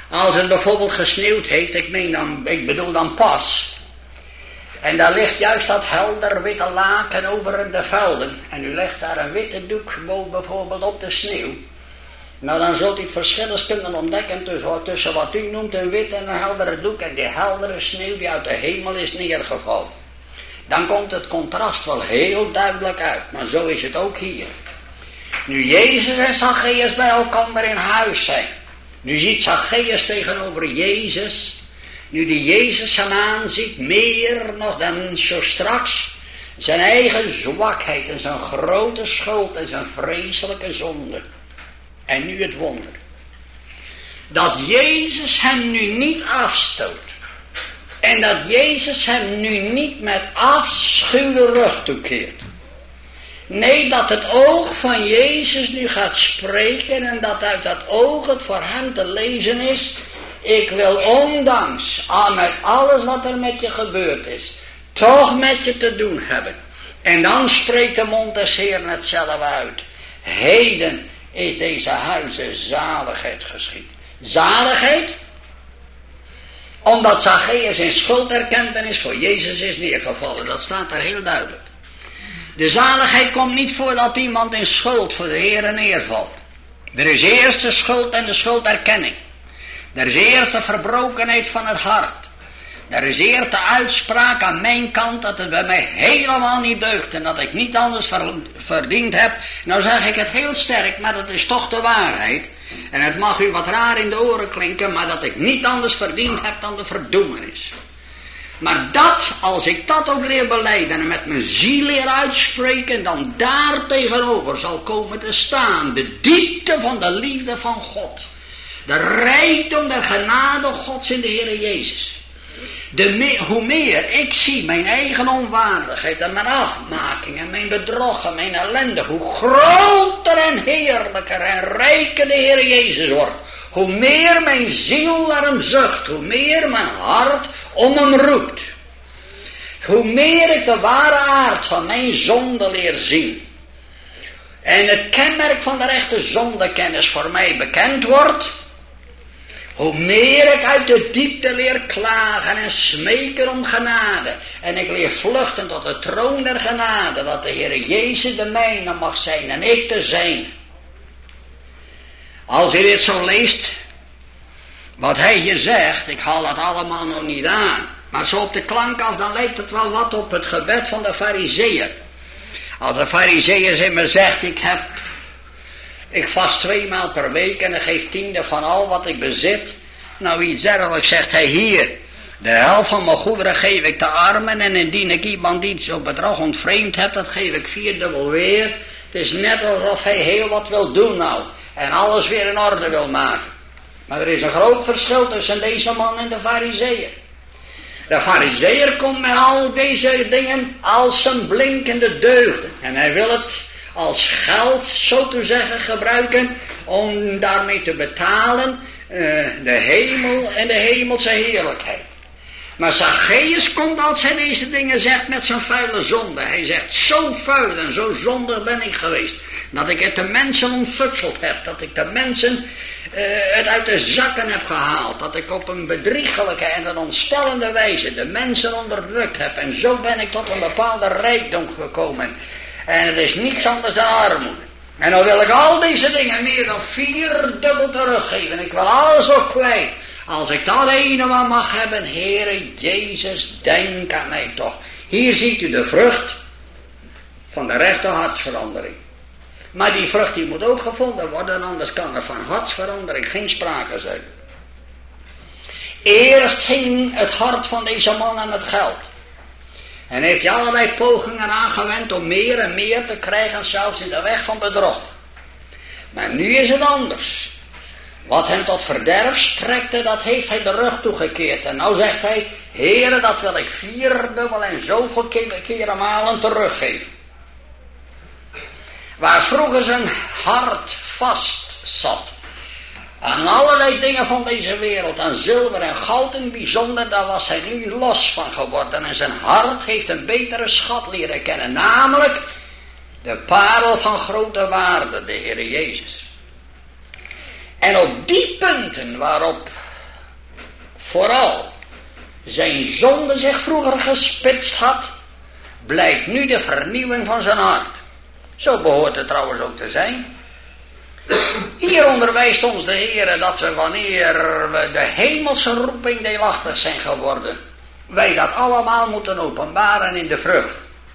Als het bijvoorbeeld gesneeuwd heeft, ik, meen dan, ik bedoel dan pas. En daar ligt juist dat helder witte laken over de velden. En u legt daar een witte doek bijvoorbeeld op de sneeuw. Nou, dan zult u het verschil eens kunnen ontdekken tussen, tussen wat u noemt een wit en een heldere doek en die heldere sneeuw die uit de hemel is neergevallen. Dan komt het contrast wel heel duidelijk uit, maar zo is het ook hier. Nu Jezus en Zacchaeus bij elkaar in huis zijn. Nu ziet Zacchaeus tegenover Jezus. Nu die Jezus hem aanziet, meer nog dan zo straks, zijn eigen zwakheid en zijn grote schuld en zijn vreselijke zonde. En nu het wonder. Dat Jezus hem nu niet afstoot. En dat Jezus hem nu niet met afschuw de rug toekeert. Nee, dat het oog van Jezus nu gaat spreken en dat uit dat oog het voor hem te lezen is. Ik wil ondanks al met alles wat er met je gebeurd is, toch met je te doen hebben. En dan spreekt de mond des Heeren hetzelfde uit. Heden is deze huizen zaligheid geschied. Zaligheid? Omdat Zacchaeus in schulderkentenis voor Jezus is neergevallen. Dat staat er heel duidelijk. De zaligheid komt niet voordat iemand in schuld voor de Heere neervalt. Er is eerst de schuld en de schulderkenning. Er is eerst de verbrokenheid van het hart. Er is eerst de uitspraak aan mijn kant dat het bij mij helemaal niet deugt en dat ik niet anders verdiend heb. Nou zeg ik het heel sterk, maar dat is toch de waarheid. En het mag u wat raar in de oren klinken, maar dat ik niet anders verdiend heb dan de verdoemenis. Maar dat, als ik dat ook leer belijden en met mijn ziel leer uitspreken, dan daar tegenover zal komen te staan de diepte van de liefde van God. De rijkdom der genade Gods in de Heere Jezus. De me, hoe meer ik zie mijn eigen onwaardigheid en mijn afmaking en mijn bedrog en mijn ellende, hoe groter en heerlijker en rijker de Heer Jezus wordt. Hoe meer mijn ziel naar hem zucht, hoe meer mijn hart om hem roept. Hoe meer ik de ware aard van mijn zonde leer zien. En het kenmerk van de rechte zondekennis voor mij bekend wordt. Hoe meer ik uit de diepte leer klagen en smeken om genade. En ik leer vluchten tot de troon der genade. Dat de Heer Jezus de mijne mag zijn en ik de zijn. Als u dit zo leest. Wat hij hier zegt. Ik haal dat allemaal nog niet aan. Maar zo op de klank af dan lijkt het wel wat op het gebed van de Farizeeën. Als de Farizeeën in me zegt. Ik heb... Ik vast twee maal per week en ik geef tiende van al wat ik bezit. Nou, iets dergelijks zegt hij hier. De helft van mijn goederen geef ik de armen en indien ik iemand iets op bedrag ontvreemd heb, dat geef ik vierdubbel weer. Het is net alsof hij heel wat wil doen nou en alles weer in orde wil maken. Maar er is een groot verschil tussen deze man en de Farizeeër. De Farizeeër komt met al deze dingen als een blinkende deugden en hij wil het als geld, zo te zeggen, gebruiken om daarmee te betalen uh, de hemel en de hemelse heerlijkheid. Maar Zacchaeus komt als hij deze dingen zegt met zijn vuile zonde. Hij zegt, zo vuil en zo zondig ben ik geweest, dat ik het de mensen ontfutseld heb, dat ik de mensen uh, het uit de zakken heb gehaald, dat ik op een bedriegelijke en een ontstellende wijze de mensen onderdrukt heb. En zo ben ik tot een bepaalde rijkdom gekomen. En het is niets anders dan armoede. En dan wil ik al deze dingen meer dan vierdubbel teruggeven. Ik wil alles ook kwijt. Als ik dat ene maar mag hebben, Heere Jezus, denk aan mij toch. Hier ziet u de vrucht van de rechte hartsverandering. Maar die vrucht die moet ook gevonden worden, anders kan er van hartsverandering geen sprake zijn. Eerst ging het hart van deze man aan het geld. En heeft hij allerlei pogingen aangewend om meer en meer te krijgen, zelfs in de weg van bedrog. Maar nu is het anders. Wat hem tot verderf strekte, dat heeft hij de rug toegekeerd. En nou zegt hij, Heere, dat wil ik vierdubbel en zoveel keren malen teruggeven. Waar vroeger zijn hart vast zat aan allerlei dingen van deze wereld, aan zilver en goud in bijzonder, daar was hij nu los van geworden. En zijn hart heeft een betere schat leren kennen, namelijk de parel van grote waarde, de Heere Jezus. En op die punten waarop vooral zijn zonde zich vroeger gespitst had, blijkt nu de vernieuwing van zijn hart. Zo behoort het trouwens ook te zijn. Hier onderwijst ons de Heer dat we wanneer we de hemelse roeping deelachtig zijn geworden, wij dat allemaal moeten openbaren in de vrucht.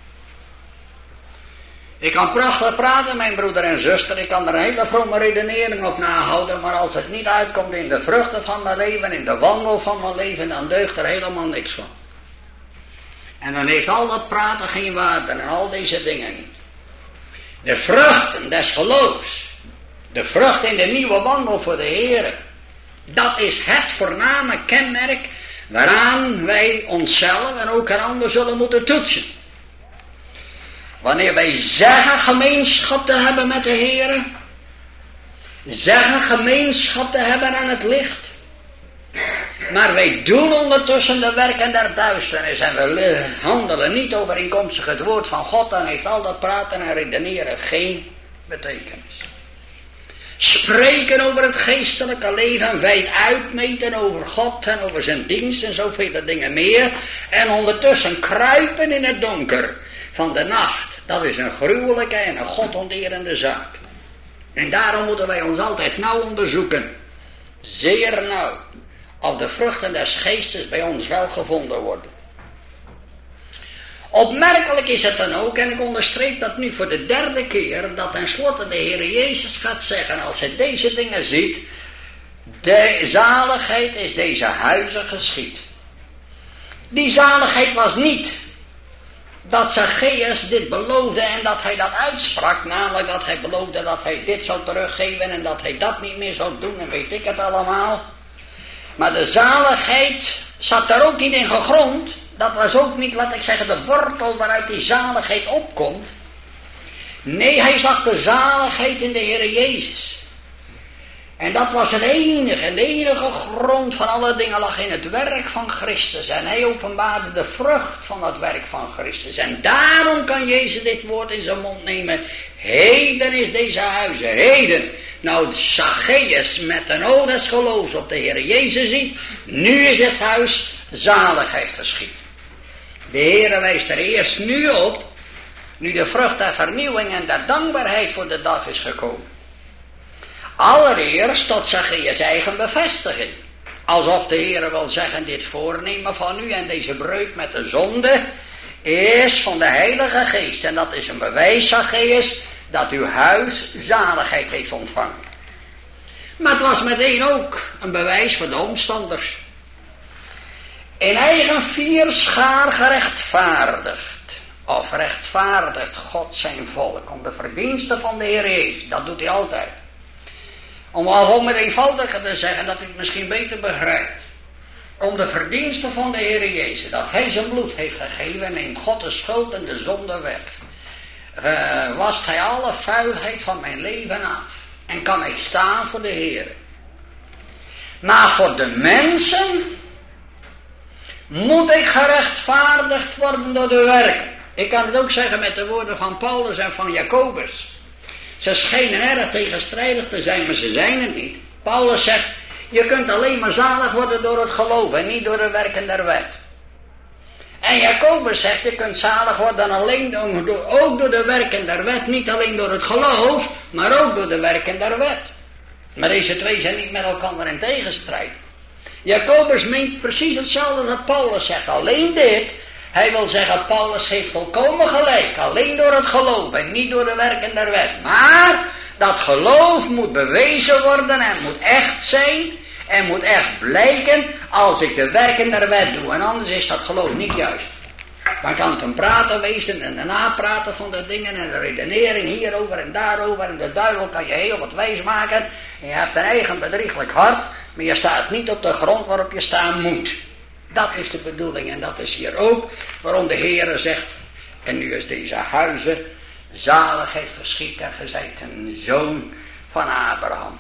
Ik kan prachtig praten, mijn broeder en zuster, ik kan er een hele vrome redenering op nahouden, maar als het niet uitkomt in de vruchten van mijn leven, in de wandel van mijn leven, dan deugt er helemaal niks van. En dan heeft al dat praten geen waarde en al deze dingen niet. De vruchten des geloofs, de vrucht in de nieuwe wandel voor de Heer, dat is het voorname kenmerk waaraan wij onszelf en ook een ander zullen moeten toetsen. Wanneer wij zeggen gemeenschap te hebben met de Heer, zeggen gemeenschap te hebben aan het licht, maar wij doen ondertussen de werken der duisternis en we handelen niet overeenkomstig het woord van God, dan heeft al dat praten en redeneren geen betekenis. Spreken over het geestelijke leven, wijd uitmeten over God en over zijn dienst en zoveel dingen meer, en ondertussen kruipen in het donker van de nacht, dat is een gruwelijke en een godonterende zaak. En daarom moeten wij ons altijd nauw onderzoeken, zeer nauw, of de vruchten des geestes bij ons wel gevonden worden. Opmerkelijk is het dan ook, en ik onderstreep dat nu voor de derde keer, dat tenslotte de Heer Jezus gaat zeggen, als hij deze dingen ziet, de zaligheid is deze huizen geschied. Die zaligheid was niet dat Zacchaeus dit beloofde en dat hij dat uitsprak, namelijk dat hij beloofde dat hij dit zou teruggeven en dat hij dat niet meer zou doen en weet ik het allemaal. Maar de zaligheid zat daar ook niet in gegrond. Dat was ook niet, laat ik zeggen, de wortel waaruit die zaligheid opkomt. Nee, hij zag de zaligheid in de Heer Jezus. En dat was het enige, en de enige grond van alle dingen lag in het werk van Christus. En hij openbaarde de vrucht van dat werk van Christus. En daarom kan Jezus dit woord in zijn mond nemen. Heden is deze huizen, heden. Nou, Zacchaeus met een oog des geloofs op de Heer Jezus ziet, nu is het huis zaligheid geschied. De Heer wijst er eerst nu op, nu de vrucht der vernieuwing en der dankbaarheid voor de dag is gekomen. Allereerst tot Zacchaeus eigen bevestiging. Alsof de Heer wil zeggen, dit voornemen van u en deze breuk met de zonde is van de Heilige Geest. En dat is een bewijs, Zacchaeus, dat uw huis zaligheid heeft ontvangen. Maar het was meteen ook een bewijs voor de omstanders. In eigen vierschaar gerechtvaardigd, of rechtvaardigt God zijn volk om de verdiensten van de Heer Jezus. Dat doet hij altijd. Om al met eenvoudiger te zeggen, dat u het misschien beter begrijpt. Om de verdiensten van de Heer Jezus, dat hij zijn bloed heeft gegeven en neemt God de schuld en de zonde weg. Uh, wast hij alle vuilheid van mijn leven af. En kan ik staan voor de Heer. Maar voor de mensen moet ik gerechtvaardigd worden door de werken. Ik kan het ook zeggen met de woorden van Paulus en van Jacobus. Ze schijnen erg tegenstrijdig te zijn, maar ze zijn het niet. Paulus zegt, je kunt alleen maar zalig worden door het geloof en niet door de werken der wet. En Jacobus zegt, je kunt zalig worden alleen door, ook door de werken der wet, niet alleen door het geloof, maar ook door de werken der wet. Maar deze twee zijn niet met elkaar in tegenstrijd. Jacobus meent precies hetzelfde wat Paulus zegt, alleen dit. Hij wil zeggen, Paulus heeft volkomen gelijk, alleen door het geloof en niet door de werken der wet. Maar dat geloof moet bewezen worden en moet echt zijn en moet echt blijken als ik de werken der wet doe. En anders is dat geloof niet juist. Dan kan het een praten wezen en een napraten van de dingen en de redenering hierover en daarover. En de duivel kan je heel wat wijs maken. En je hebt een eigen bedrieglijk hart, maar je staat niet op de grond waarop je staan moet. Dat is de bedoeling en dat is hier ook waarom de Heere zegt, en nu is deze huizen zaligheid geschied en ge zijt een zoon van Abraham.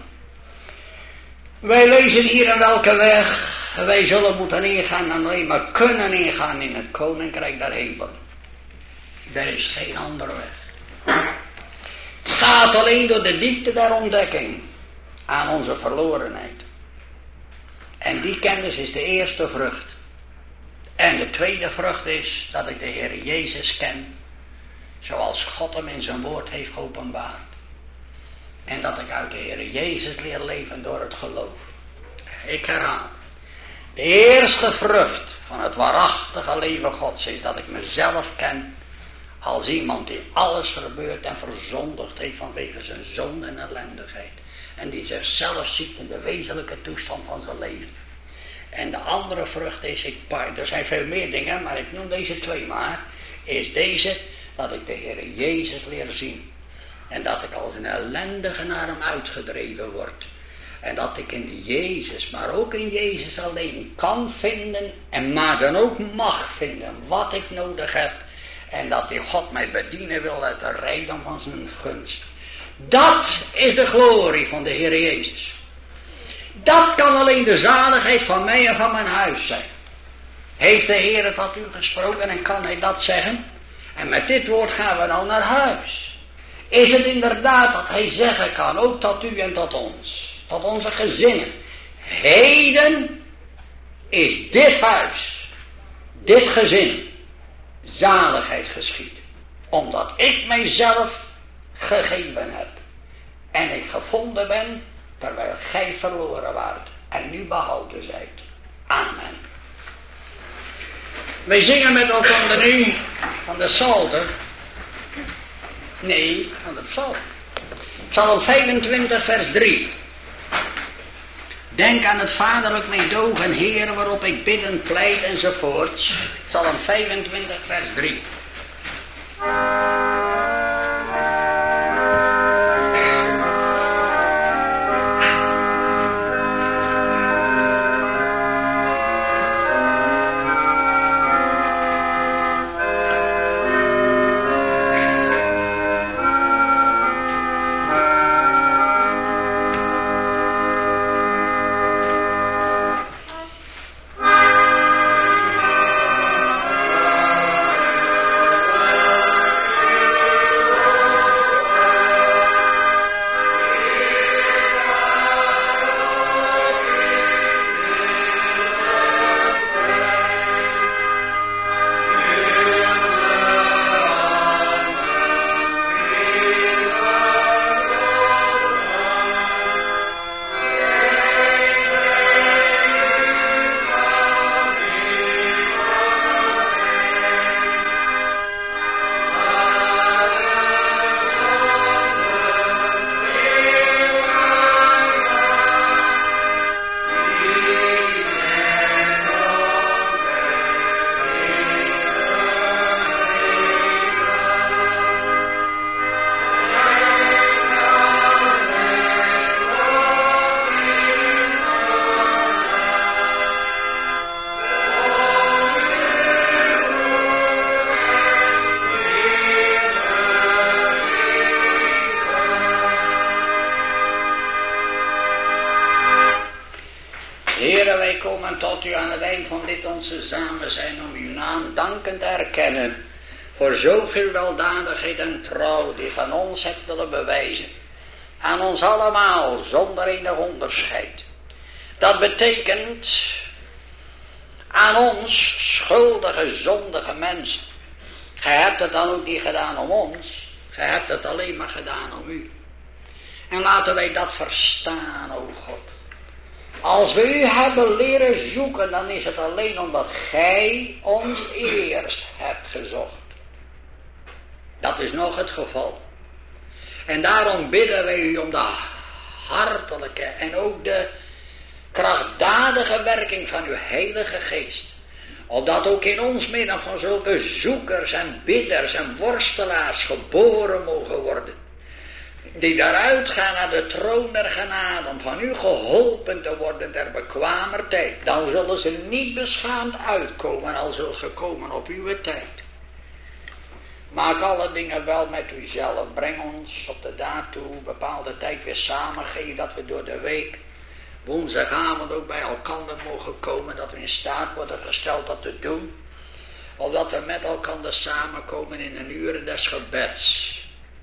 Wij lezen hier in welke weg wij zullen moeten ingaan en alleen maar kunnen ingaan in het koninkrijk der hemel. Er is geen andere weg. Het gaat alleen door de diepte der ontdekking aan onze verlorenheid. En die kennis is de eerste vrucht. En de tweede vrucht is dat ik de Heer Jezus ken, zoals God hem in zijn woord heeft geopenbaard. En dat ik uit de Heer Jezus leer leven door het geloof. Ik herhaal. De eerste vrucht van het waarachtige leven Gods is dat ik mezelf ken als iemand die alles verbeurd en verzondigd heeft vanwege zijn zonde en ellendigheid. En die zichzelf ziet in de wezenlijke toestand van zijn leven. En de andere vrucht is, ik, er zijn veel meer dingen, maar ik noem deze twee maar, is deze, dat ik de Heer Jezus leer zien. En dat ik als een ellendige naar hem uitgedreven word. En dat ik in Jezus, maar ook in Jezus alleen kan vinden, en maar dan ook mag vinden wat ik nodig heb. En dat die God mij bedienen wil uit de rijkdom van zijn gunst. Dat is de glorie van de Heer Jezus. Dat kan alleen de zaligheid van mij en van mijn huis zijn. Heeft de Heer het tot u gesproken en kan hij dat zeggen? En met dit woord gaan we nou naar huis. Is het inderdaad dat hij zeggen kan, ook tot u en tot ons, tot onze gezinnen. Heden is dit huis, dit gezin, zaligheid geschied. Omdat ik mijzelf gegeven heb. En ik gevonden ben, terwijl gij verloren waart en nu behouden zijt. Amen. Wij zingen met elkaar nu van de Psalter. Nee, van de Psalm. Psalm vijfentwintig vers drie. Denk aan het vaderlijk meedogen, Heer, waarop ik bidden pleit enzovoorts. Psalm vijfentwintig vers drie. Samen zijn om uw naam dankend te erkennen voor zoveel weldadigheid en trouw die van ons hebt willen bewijzen. Aan ons allemaal zonder enig onderscheid. Dat betekent aan ons schuldige, zondige mensen. Gij hebt het dan ook niet gedaan om ons. Gij hebt het alleen maar gedaan om u. En laten wij dat verstaan, o God. Als we u hebben leren zoeken, dan is het alleen omdat gij ons eerst hebt gezocht. Dat is nog het geval. En daarom bidden wij u om de hartelijke en ook de krachtdadige werking van uw Heilige Geest. Opdat ook in ons midden van zulke zoekers en bidders en worstelaars geboren mogen worden. Die daaruit gaan naar de troon der genade om van u geholpen te worden ter bekwamer tijd. Dan zullen ze niet beschaamd uitkomen als zult gekomen op uw tijd. Maak alle dingen wel met u zelf. Breng ons op de daad toe, bepaalde tijd weer samen. Geef dat we door de week woensdagavond ook bij elkaar mogen komen. Dat we in staat worden gesteld dat te doen. Opdat we met elkaar samenkomen in een uur des gebeds.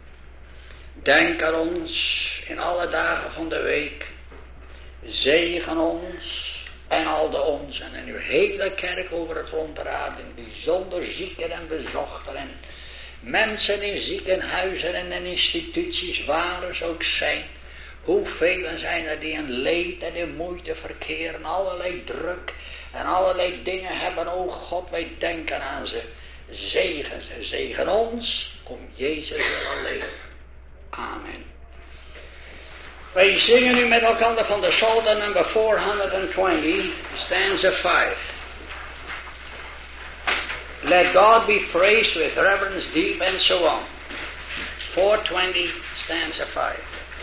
Denk aan ons in alle dagen van de week. Zegen ons en al de onzen en uw hele kerk over het rondraden, bijzonder zieken en bezochten en mensen in ziekenhuizen en in instituties, waar ze ook zijn. Hoeveel zijn er die in leed en in moeite verkeren, allerlei druk en allerlei dingen hebben. O God, wij denken aan ze. Zegen ze, zegen ons, om Jezus alleen. Amen. Wij zingen nu met elkaar van de Psalter number four hundred twenty, stanza five. Let God be praised with reverence deep and so on. four twenty, stanza five.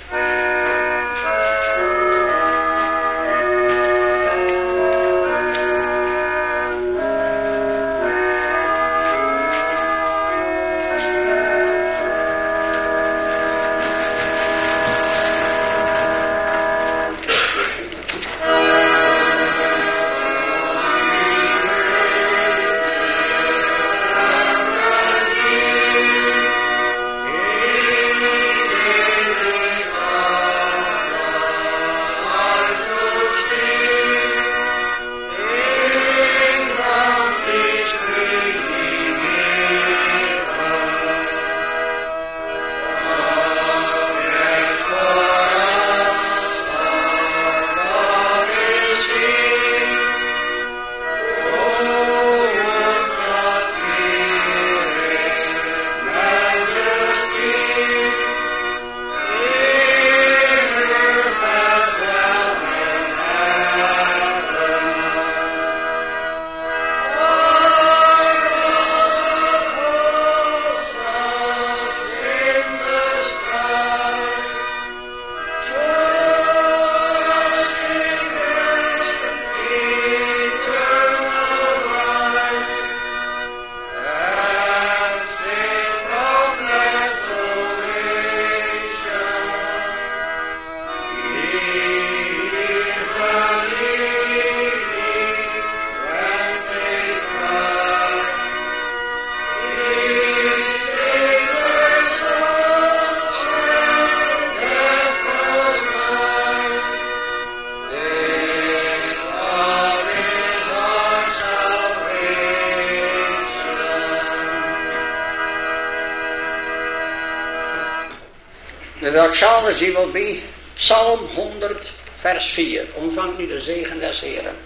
The doxology will be Psalm one hundred, vers vier. Ontvangt nu de zegen des Heren.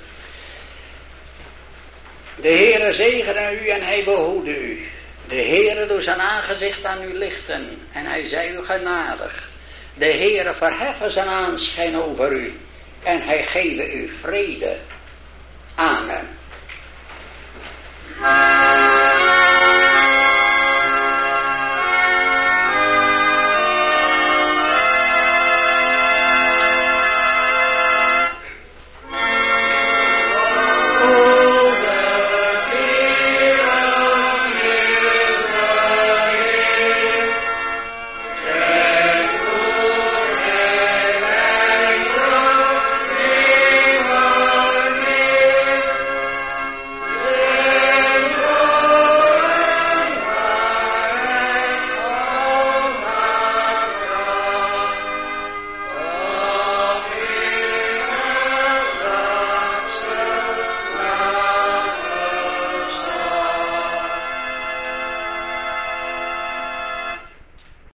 De Heere zegene u en hij behoede u. De Heere doet zijn aangezicht aan u lichten en hij zij u genadig. De Heere verheffen zijn aanschijn over u en hij geven u vrede. Amen.